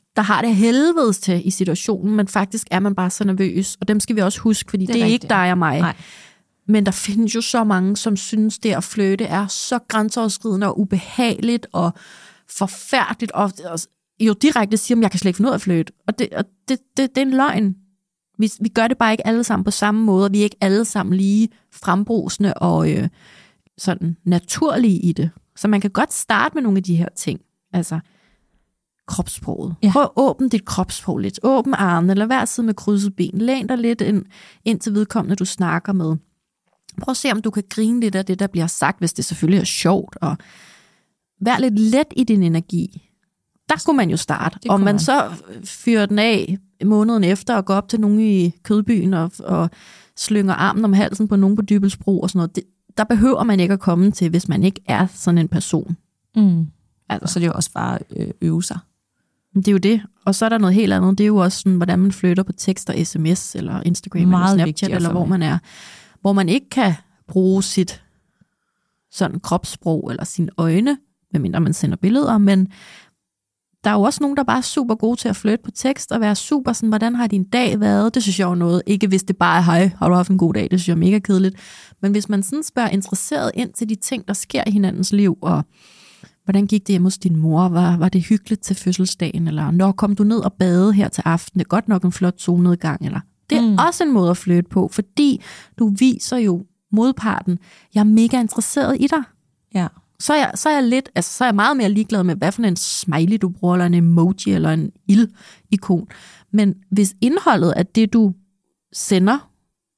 der har det helvedes til i situationen, men faktisk er man bare så nervøs, og dem skal vi også huske, fordi det er ikke dig og mig. Nej. Men der findes jo så mange, som synes, det at flirte er så grænseoverskridende og ubehageligt og forfærdeligt, og jo direkte siger, at jeg kan slet ikke finde ud af at flirte. Og det er en løgn. Vi gør det bare ikke alle sammen på samme måde, og vi er ikke alle sammen lige frembrusende og sådan naturlige i det. Så man kan godt starte med nogle af de her ting. Altså kropssproget. Ja. Prøv at åbne dit kropssprog lidt. Åbn armene, eller vær side med krydset ben. Læn dig lidt ind til vedkommende, du snakker med. Prøv at se, om du kan grine lidt af det, der bliver sagt, hvis det selvfølgelig er sjovt. Og vær lidt let i din energi. Der kunne man jo starte. Om man så fyrer den af måneden efter og går op til nogen i Kødbyen og slynger armen om halsen på nogen på Dybbølsbro og sådan noget. Der behøver man ikke at komme til, hvis man ikke er sådan en person. Altså. Så det er jo også bare øve sig. Det er jo det. Og så er der noget helt andet. Det er jo også sådan, hvordan man flytter på tekst og sms, eller Instagram, meget eller Snapchat, eller hvor man er. Hvor man ikke kan bruge sit sådan kropssprog eller sine øjne, medmindre man sender billeder, men der er jo også nogen, der bare er super gode til at flytte på tekst, og være super sådan, hvordan har din dag været? Det synes jeg jo noget. Ikke hvis det bare er, hej, har du haft en god dag? Det synes jeg er mega kedeligt. Men hvis man sådan spørger interesseret ind til de ting, der sker i hinandens liv, og hvordan gik det hjemme hos din mor? Var det hyggeligt til fødselsdagen? Eller når kom du ned og bade her til aften? Det er godt nok en flot solnedgang. Eller det er også en måde at flytte på, fordi du viser jo modparten, jeg er mega interesseret i dig. Ja. Så er jeg meget mere ligeglad med, hvad for en smiley du bruger, eller en emoji, eller en ild-ikon. Men hvis indholdet af det, du sender,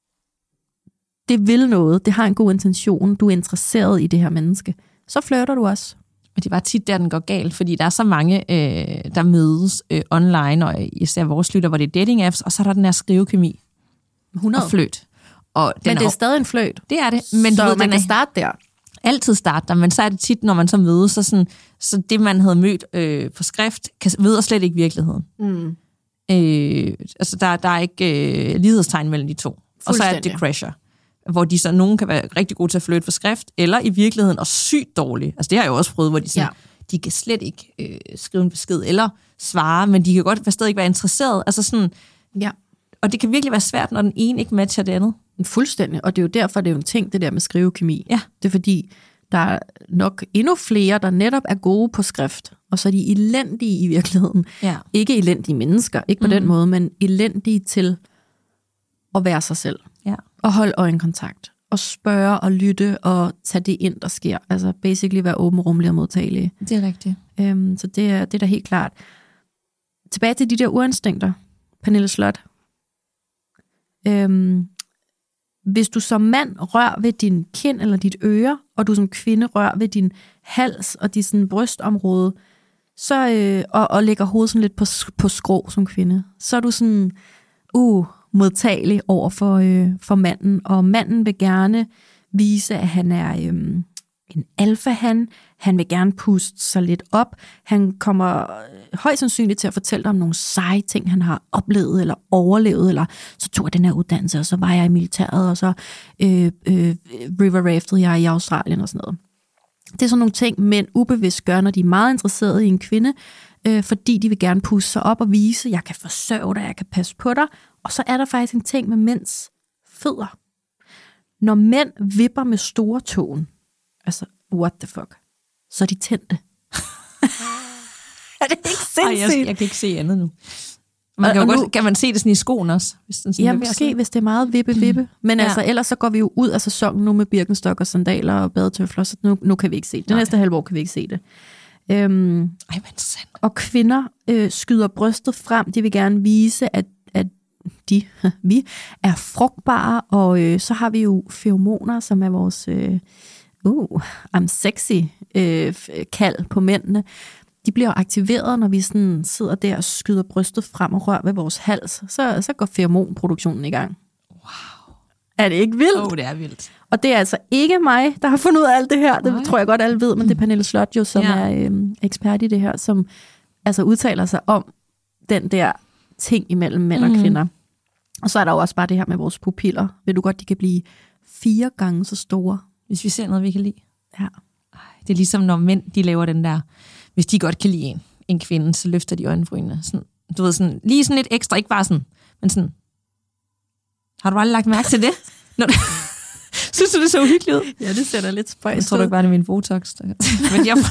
det vil noget, det har en god intention, du er interesseret i det her menneske, så flirter du også. Men det er bare tit, der den går galt, fordi der er så mange, der mødes online, og især vores lytter, hvor det er dating-apps, og så er der den her skrivekemi 100. Og fløjt. Men det er stadig en fløjt. Det er det. Men så man kan starte der. Altid starte der, men så er det tit, når man så mødes, så det, man havde mødt på skrift, ved slet ikke virkeligheden. Altså, der er ikke lighedstegn mellem de to. Og så er det crasher, hvor de så, nogen kan være rigtig gode til at flytte på skrift, eller i virkeligheden og sygt dårlige. Altså, det har jeg jo også prøvet, hvor de sådan, de kan slet ikke skrive en besked eller svare, men de kan godt stadig ikke være interesseret. Altså sådan, og det kan virkelig være svært, når den ene ikke matcher det andet. Fuldstændig, og det er jo derfor, det er jo en ting, det der med skrivekemi. Ja. Det er fordi, der er nok endnu flere, der netop er gode på skrift, og så er de elendige i virkeligheden. Ja. Ikke elendige mennesker, ikke på den måde, men elendige til at være sig selv. Ja. Og holde øjenkontakt, og spørge og lytte, og tage det ind, der sker. Altså basically være åben, rummelig og modtagelig. Det er rigtigt. Så det er da helt klart. Tilbage til de der urinstinkter, Pernille Sloth. Hvis du som mand rører ved din kind eller dit øre, og du som kvinde rører ved din hals og dit sådan brystområde, så, og lægger hovedet sådan lidt på skrå som kvinde, så er du sådan modtagelig over for manden, og manden vil gerne vise, at han er en alfahan. Han vil gerne puste sig lidt op. Han kommer højst sandsynligt til at fortælle dig om nogle seje ting, han har oplevet eller overlevet, eller så tog jeg den her uddannelse, og så var jeg i militæret, og så river raftede jeg i Australien og sådan noget. Det er sådan nogle ting, mænd ubevidst gør, når de er meget interesserede i en kvinde, fordi de vil gerne puste sig op og vise, jeg kan forsørge dig, jeg kan passe på dig. Og så er der faktisk en ting med mænds fødder. Når mænd vipper med store tåen, altså, what the fuck? Så er de tændte. Er det ikke sindssygt? Jeg kan ikke se andet nu. Kan man se det sådan i skoen også? Hvis den sådan måske, hvis det er meget vippe. Men altså, ellers så går vi jo ud af sæsonen nu med Birkenstock og sandaler og badetøfler, så nu kan vi ikke se det. Det næste halvår kan vi ikke se det. Og kvinder skyder brystet frem. De vil gerne vise, at vi er frugtbare, og så har vi jo feromoner, som er vores I'm sexy kald på mændene. De bliver jo aktiveret, når vi sådan sidder der og skyder brystet frem og rører ved vores hals. Så går feromonproduktionen i gang. Wow. Er det ikke vildt? Det er vildt. Og det er altså ikke mig, der har fundet ud af alt det her. Det tror jeg godt, alle ved, men det er Pernille Sloth jo, som er ekspert i det her, som altså udtaler sig om den der ting imellem mænd og kvinder. Og så er der jo også bare det her med vores pupiller. Ved du godt, de kan blive 4 gange så store, hvis vi ser noget, vi kan lide. Ja. Det er ligesom, når mænd, de laver den der, hvis de godt kan lide en kvinde, så løfter de øjenbrynene. Sådan, du ved, sådan, lige sådan lidt ekstra, ikke bare sådan, men sådan, har du aldrig lagt mærke til det? Synes du, det så uhyggeligt ud? Ja, det ser da lidt spøjst ud. Jeg tror du ikke bare, det er min Botox. Men jeg...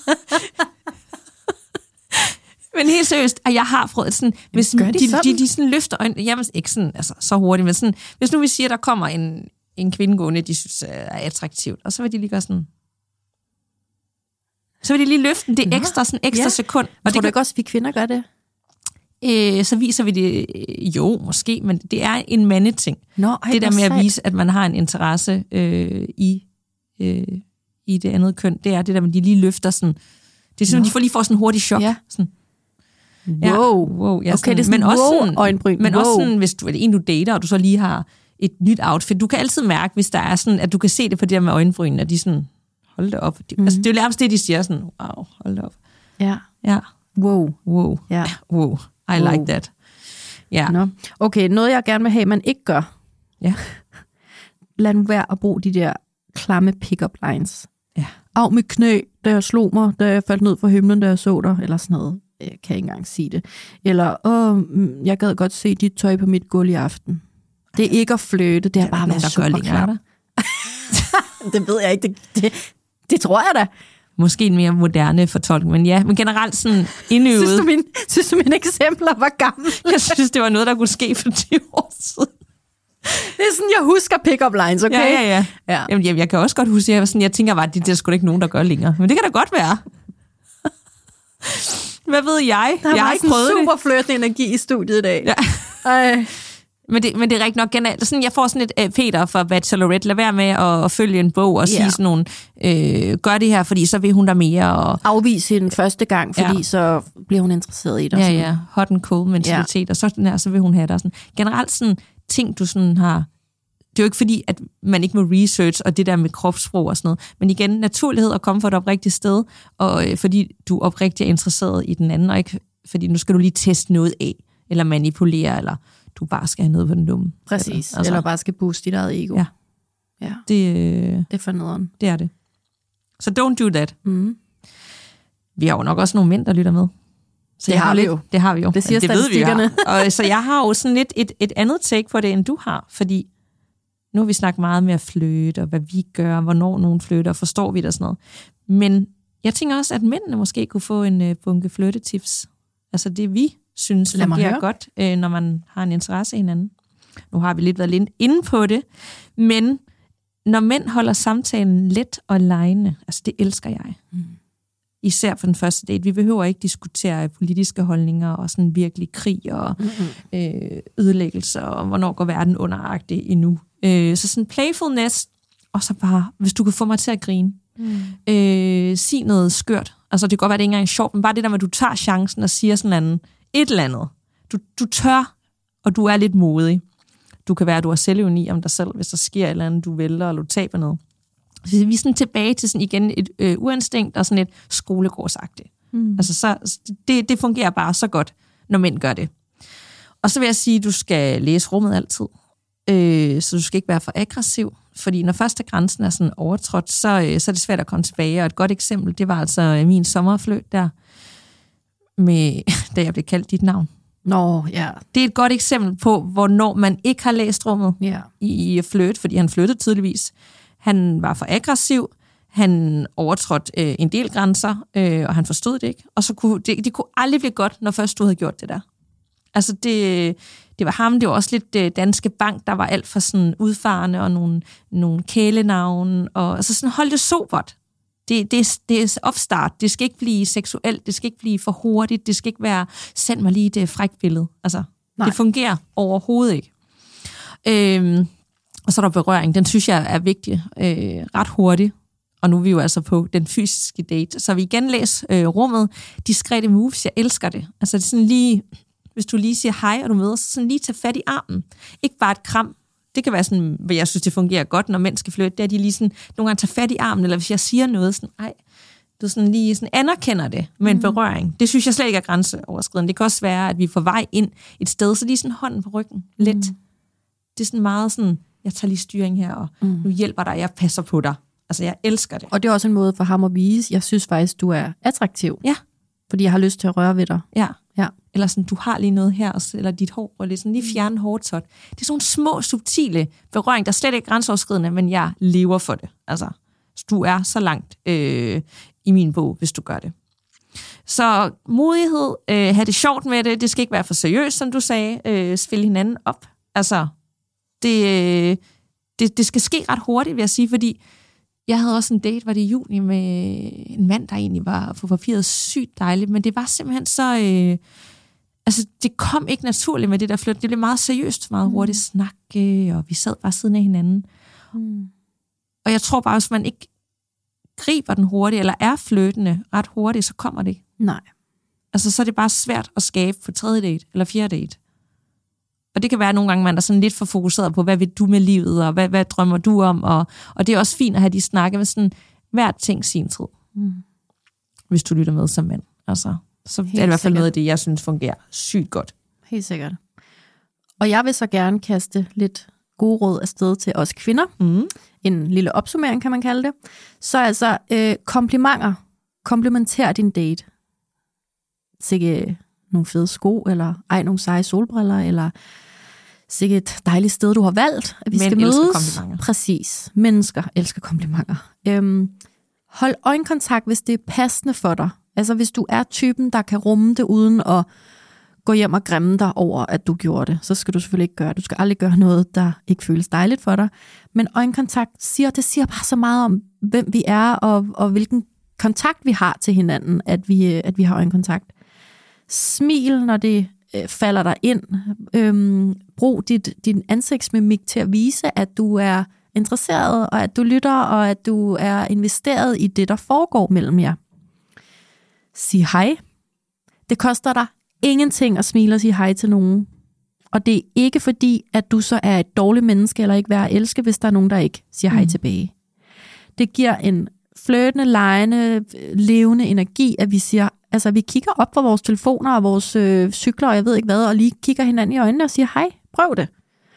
Men helt seriøst, at jeg har prøvet sådan, hvis de sådan løfter øjnene, jamen ikke sådan, altså, så hurtigt, men sådan, hvis nu vi siger, der kommer en kvinde gående, de synes er attraktivt, og så vil de lige gøre sådan, så vil de lige løfte den, det er ekstra sekund. Og tror du ikke også, at vi kvinder gør det? Så viser vi det, jo, måske, men det er en mandeting. Det der med at vise, at man har en interesse i det andet køn, det er det der, med de lige løfter sådan, det er sådan, de får sådan en hurtig chok. Ja. Sådan. Wow. Ja, okay, det er sådan også øjenbryn. Men også sådan, hvis du er en, du dater, og du så lige har et nyt outfit. Du kan altid mærke, hvis der er sådan, at du kan se det på det der med øjenbrynene, at de sådan, hold det op. Altså, det er jo nærmest det, de siger sådan, wow, hold det op. Ja. Wow. Ja. Wow. I like that. Ja. No. Okay, noget jeg gerne vil have, man ikke gør. Ja. Lad nu være at bruge de der klamme pick-up lines. Ja. Af mit knæ, da jeg slog mig, da jeg faldt ned fra himlen, da jeg så dig, eller sådan noget. Jeg kan ikke engang sige det. Eller, jeg gad godt se dit tøj på mit gulv i aften. Det er ikke at flirte, det er bare at være super klar. Det ved jeg ikke. Det tror jeg da. Måske en mere moderne fortolkning, men ja, men generelt sådan indøvet. Synes du mine eksempler var gamle? Jeg synes, det var noget, der kunne ske for 20 år siden. Det er sådan, jeg husker pick-up lines, okay? Ja. Jamen, jeg kan også godt huske, jeg tænker bare, at det er sgu da ikke nogen, der gør længere. Men det kan da godt være. Hvad ved jeg? Jeg har ikke prøvet det. Super flirtende energi i studiet i dag. Ja. Men det er rigtigt nok generelt. Sådan, jeg får sådan et Peter fra Bachelorette. Lad være med at følge en bog og sige sådan nogle, gør det her, fordi så vil hun der mere. Og afvise hende første gang, fordi så bliver hun interesseret i dig. Ja. Hot and cold mentalitet. Og så vil hun have dig. Sådan. Generelt sådan ting, du sådan har... Det er jo ikke fordi, at man ikke må research og det der med kropssprog og sådan noget. Men igen, naturlighed og komme fra et oprigtigt sted, og fordi du oprigtigt er interesseret i den anden, og ikke fordi nu skal du lige teste noget af, eller manipulere, eller du bare skal have noget på den dumme. Præcis, eller bare skal booste dit eget ego. Ja. Det er for nederen. Det er det. Så don't do that. Vi har jo nok også nogle mænd, der lytter med. Så det har vi jo. Det siger statistikkerne. Og så jeg har jo sådan lidt et andet take på det, end du har, fordi nu har vi snakket meget med at flytte, og hvad vi gør, hvornår nogen flytter, forstår vi det og sådan noget. Men jeg tænker også, at mændene måske kunne få en bunke flyttetips. Altså det, vi synes fungerer godt, når man har en interesse i hinanden. Nu har vi lidt været inde på det, men når mænd holder samtalen let og legende, altså det elsker jeg. Især på den første date. Vi behøver ikke diskutere politiske holdninger og sådan virkelig krig og ødelæggelser, og hvornår går verden underagtigt endnu. Så sådan playfulness, og så bare, hvis du kan få mig til at grine. Sig noget skørt. Altså det kan godt være, det ikke engang er sjovt, men bare det der med, at du tager chancen og siger sådan et eller andet. Du tør, og du er lidt modig. Du kan være, at du har selvironi om dig selv, hvis der sker et eller andet, du vælger, eller du taber noget. Så vi er sådan tilbage til sådan igen et uinstinkt og sådan et skolegårdsagtigt. Altså så, det fungerer bare så godt, når mænd gør det. Og så vil jeg sige, at du skal læse rummet altid. Så du skal ikke være for aggressiv, fordi når første grænsen er sådan overtrådt, så er det svært at komme tilbage. Og et godt eksempel, det var altså min sommerfløjt der, da jeg blev kaldt dit navn. Det er et godt eksempel på, hvornår man ikke har læst rummet i fløjt, fordi han flyttede tydeligvis. Han var for aggressiv, han overtrådte en del grænser, og han forstod det ikke. Og så det kunne aldrig blive godt, når først du havde gjort det der. Altså det var ham, det var også lidt Danske Bank, der var alt for sådan udfarende og nogle kælenavne, og altså sådan hold det sobert. Det er opstart, det skal ikke blive seksuelt, det skal ikke blive for hurtigt, det skal ikke være, send mig lige et frækt billede. Altså, det fungerer overhovedet ikke. Og så er der berøring, den synes jeg er vigtig, ret hurtigt. Og nu er vi jo altså på den fysiske date. Så vi igen læser rummet, diskrete moves, jeg elsker det. Altså det er sådan lige, hvis du lige siger hej, og du møder, så sådan lige tage fat i armen. Ikke bare et kram. Det kan være sådan, hvad jeg synes, det fungerer godt, når mænd skal flytte, det er de lige sådan, nogle gange tager fat i armen, eller hvis jeg siger noget, sådan, du sådan lige sådan anerkender det med en berøring. Det synes jeg slet ikke er grænseoverskridende. Det kan også være, at vi er på vej ind et sted, så lige sådan hånden på ryggen, let. Det er sådan meget sådan, jeg tager lige styring her, og nu hjælper dig, jeg passer på dig. Altså, jeg elsker det. Og det er også en måde for ham at vise, jeg synes faktisk, du er attraktiv. Ja. Fordi jeg har lyst til at røre ved dig. Ja. Ja. Eller sådan, du har lige noget her, eller dit hår, og lidt sådan lige fjerne hårtot. Det er sådan nogle små, subtile berøring, der slet ikke er grænseoverskridende, men jeg lever for det. Altså, du er så langt i min bog, hvis du gør det. Så modighed, have det sjovt med det, det skal ikke være for seriøst, som du sagde, spille hinanden op. Altså, det skal ske ret hurtigt, vil jeg sige, fordi jeg havde også en date, var det i juni, med en mand, der egentlig var på papiret sygt dejligt, men det var simpelthen så... altså, det kom ikke naturligt med det der flirt. Det blev meget seriøst, meget hurtigt snakke, og vi sad bare siden af hinanden. Og jeg tror bare, hvis man ikke griber den hurtigt, eller er flirtende ret hurtigt, så kommer det ikke. Nej. Altså, så er det bare svært at skabe på 3. date eller 4. date. Og det kan være, at nogle gange, man er sådan lidt for fokuseret på, hvad vil du med livet, og hvad drømmer du om, og det er også fint at have de snakke med sådan, hver ting sin tid. Hvis du lytter med som mand. Altså, så helt er det i hvert fald noget af det, jeg synes fungerer sygt godt. Helt sikkert. Og jeg vil så gerne kaste lidt gode råd afsted til os kvinder. En lille opsummering, kan man kalde det. Så altså, komplimenter. Komplimenter din date. Sikke nogle fede sko, eller nogle seje solbriller, eller sikke et dejligt sted, du har valgt, at vi skal mødes. Elsker komplimenter. Præcis. Mennesker elsker komplimenter. Hold øjenkontakt, hvis det er passende for dig. Altså, hvis du er typen, der kan rumme det, uden at gå hjem og grimme dig over, at du gjorde det, så skal du selvfølgelig ikke gøre det. Du skal aldrig gøre noget, der ikke føles dejligt for dig. Men øjenkontakt siger bare så meget om, hvem vi er, og hvilken kontakt vi har til hinanden, at vi har øjenkontakt. Smil, når det falder dig ind. Brug din ansigtsmimik til at vise, at du er interesseret, og at du lytter, og at du er investeret i det, der foregår mellem jer. Sig hej. Det koster dig ingenting at smile og sige hej til nogen. Og det er ikke fordi, at du så er et dårligt menneske, eller ikke værd at elske, hvis der er nogen, der ikke siger hej tilbage. Det giver en flirtende, legende, levende energi, at vi siger, altså vi kigger op på vores telefoner og vores cykler, og jeg ved ikke hvad, og lige kigger hinanden i øjnene og siger, hej, prøv det.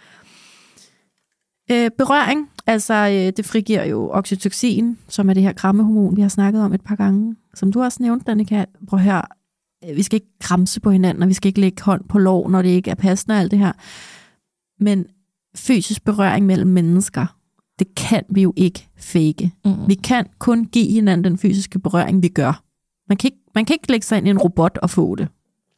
Berøring, altså det frigiver jo oxytocin, som er det her krammehormon, vi har snakket om et par gange. Som du også nævnte, Danika, prøv at høre, vi skal ikke kramse på hinanden, og vi skal ikke lægge hånd på lår, når det ikke er passende og alt det her. Men fysisk berøring mellem mennesker, det kan vi jo ikke fake. Vi kan kun give hinanden den fysiske berøring, vi gør. Man kan ikke lægge sig ind i en robot og få det.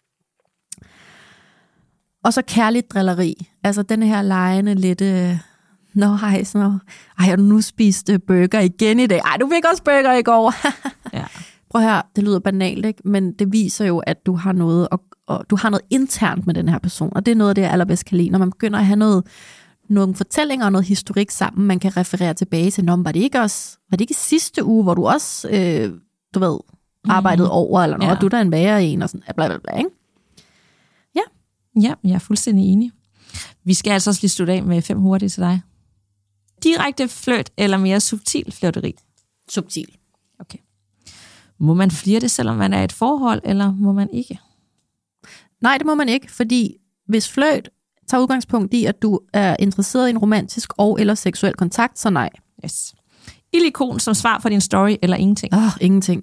Og så kærligt drilleri. Altså den her legende lidt... har du nu spist burger igen i dag? Ej, du fik også burger i går. Ja. Prøv at høre, det lyder banalt, ikke? Men det viser jo, at du har noget, og du har noget internt med den her person. Og det er noget af det, jeg allerbedst kan lide. Når man begynder at have nogle fortællinger og noget historik sammen, man kan referere tilbage til, var det ikke sidste uge, hvor du også, arbejdede over, eller noget, og du der en værre en, og sådan, bla bla bla, ikke? Ja. Ja, jeg er fuldstændig enig. Vi skal altså også lige slutte af med 5 hurtige til dig. Direkte flirt eller mere subtil flirteri? Subtil. Okay. Må man flirte, selvom man er i et forhold, eller må man ikke? Nej, det må man ikke, fordi hvis flirt tager udgangspunkt i, at du er interesseret i en romantisk og eller seksuel kontakt, så nej. Yes. Ildikon som svar for din story, eller ingenting? Ingenting.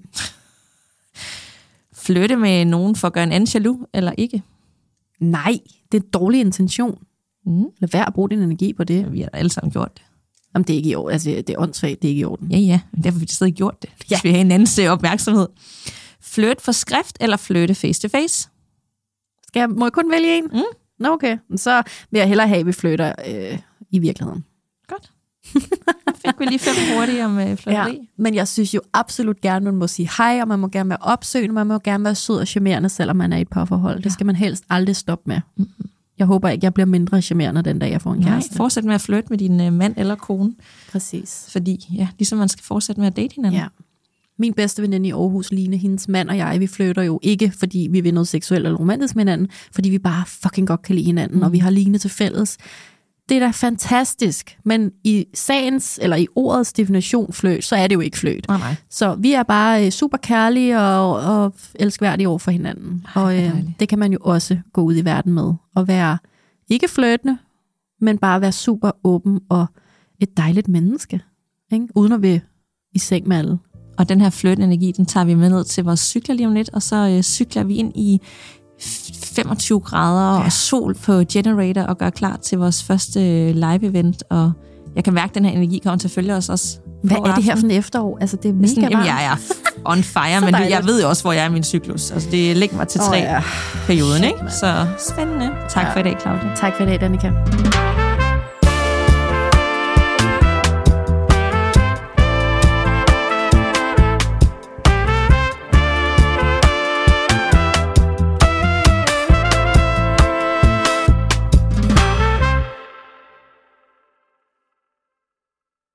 Flytte med nogen for at gøre en anden jaloux, eller ikke? Nej, det er en dårlig intention. Lad være at bruge din energi på det. Ja, vi har da alle sammen gjort det. Jamen, det er ikke i orden. Altså, det er åndssvagt, det er ikke i orden. Ja, men derfor har vi stadig gjort det. Ja. Vi har en anden opmærksomhed. Flirt for skrift, eller flytte face to face? Må jeg kun vælge en? Nå, okay. Så vil jeg hellere have, at vi flytter i virkeligheden. Godt. Fik vi lige 5 hurtige om flitteri. Ja, men jeg synes jo absolut gerne, man må sige hej, og man må gerne være opsøgende, man må gerne være sød og charmerende, selvom man er i et parforhold. Det skal man helst aldrig stoppe med. Jeg håber ikke, jeg bliver mindre charmerende den dag, jeg får en kæreste. Fortsæt med at flytte med din mand eller kone. Præcis. Fordi, ligesom man skal fortsætte med at date hinanden. Ja. Min bedste veninde i Aarhus, Line, hendes mand og jeg, vi flytter jo ikke, fordi vi vil noget seksuelt eller romantisk med hinanden, fordi vi bare fucking godt kan lide hinanden, og vi har Line til fælles. Det er da fantastisk, men i sagens, eller i ordets definition flirt, så er det jo ikke flirt. Nej. Så vi er bare super kærlige og elskværdige over for hinanden. Og det kan man jo også gå ud i verden med, og være ikke flirtende, men bare være super åben og et dejligt menneske, ikke? Uden at være i seng med alle. Og den her flirt-energi, den tager vi med ned til vores cykler lige om lidt, og så cykler vi ind i 25 grader og sol på generator og gør klar til vores første live-event. Og jeg kan mærke, at den her energi kommer til at følge os også. Hvad er det her for en efterår? Altså, det er mega varmt. Jamen, jeg er on fire, men jeg ved jo også, hvor jeg er i min cyklus. Altså, det lægger mig til 3 perioden, ikke? Så spændende. Tak for i dag, Claudia. Tak for i dag, Danika.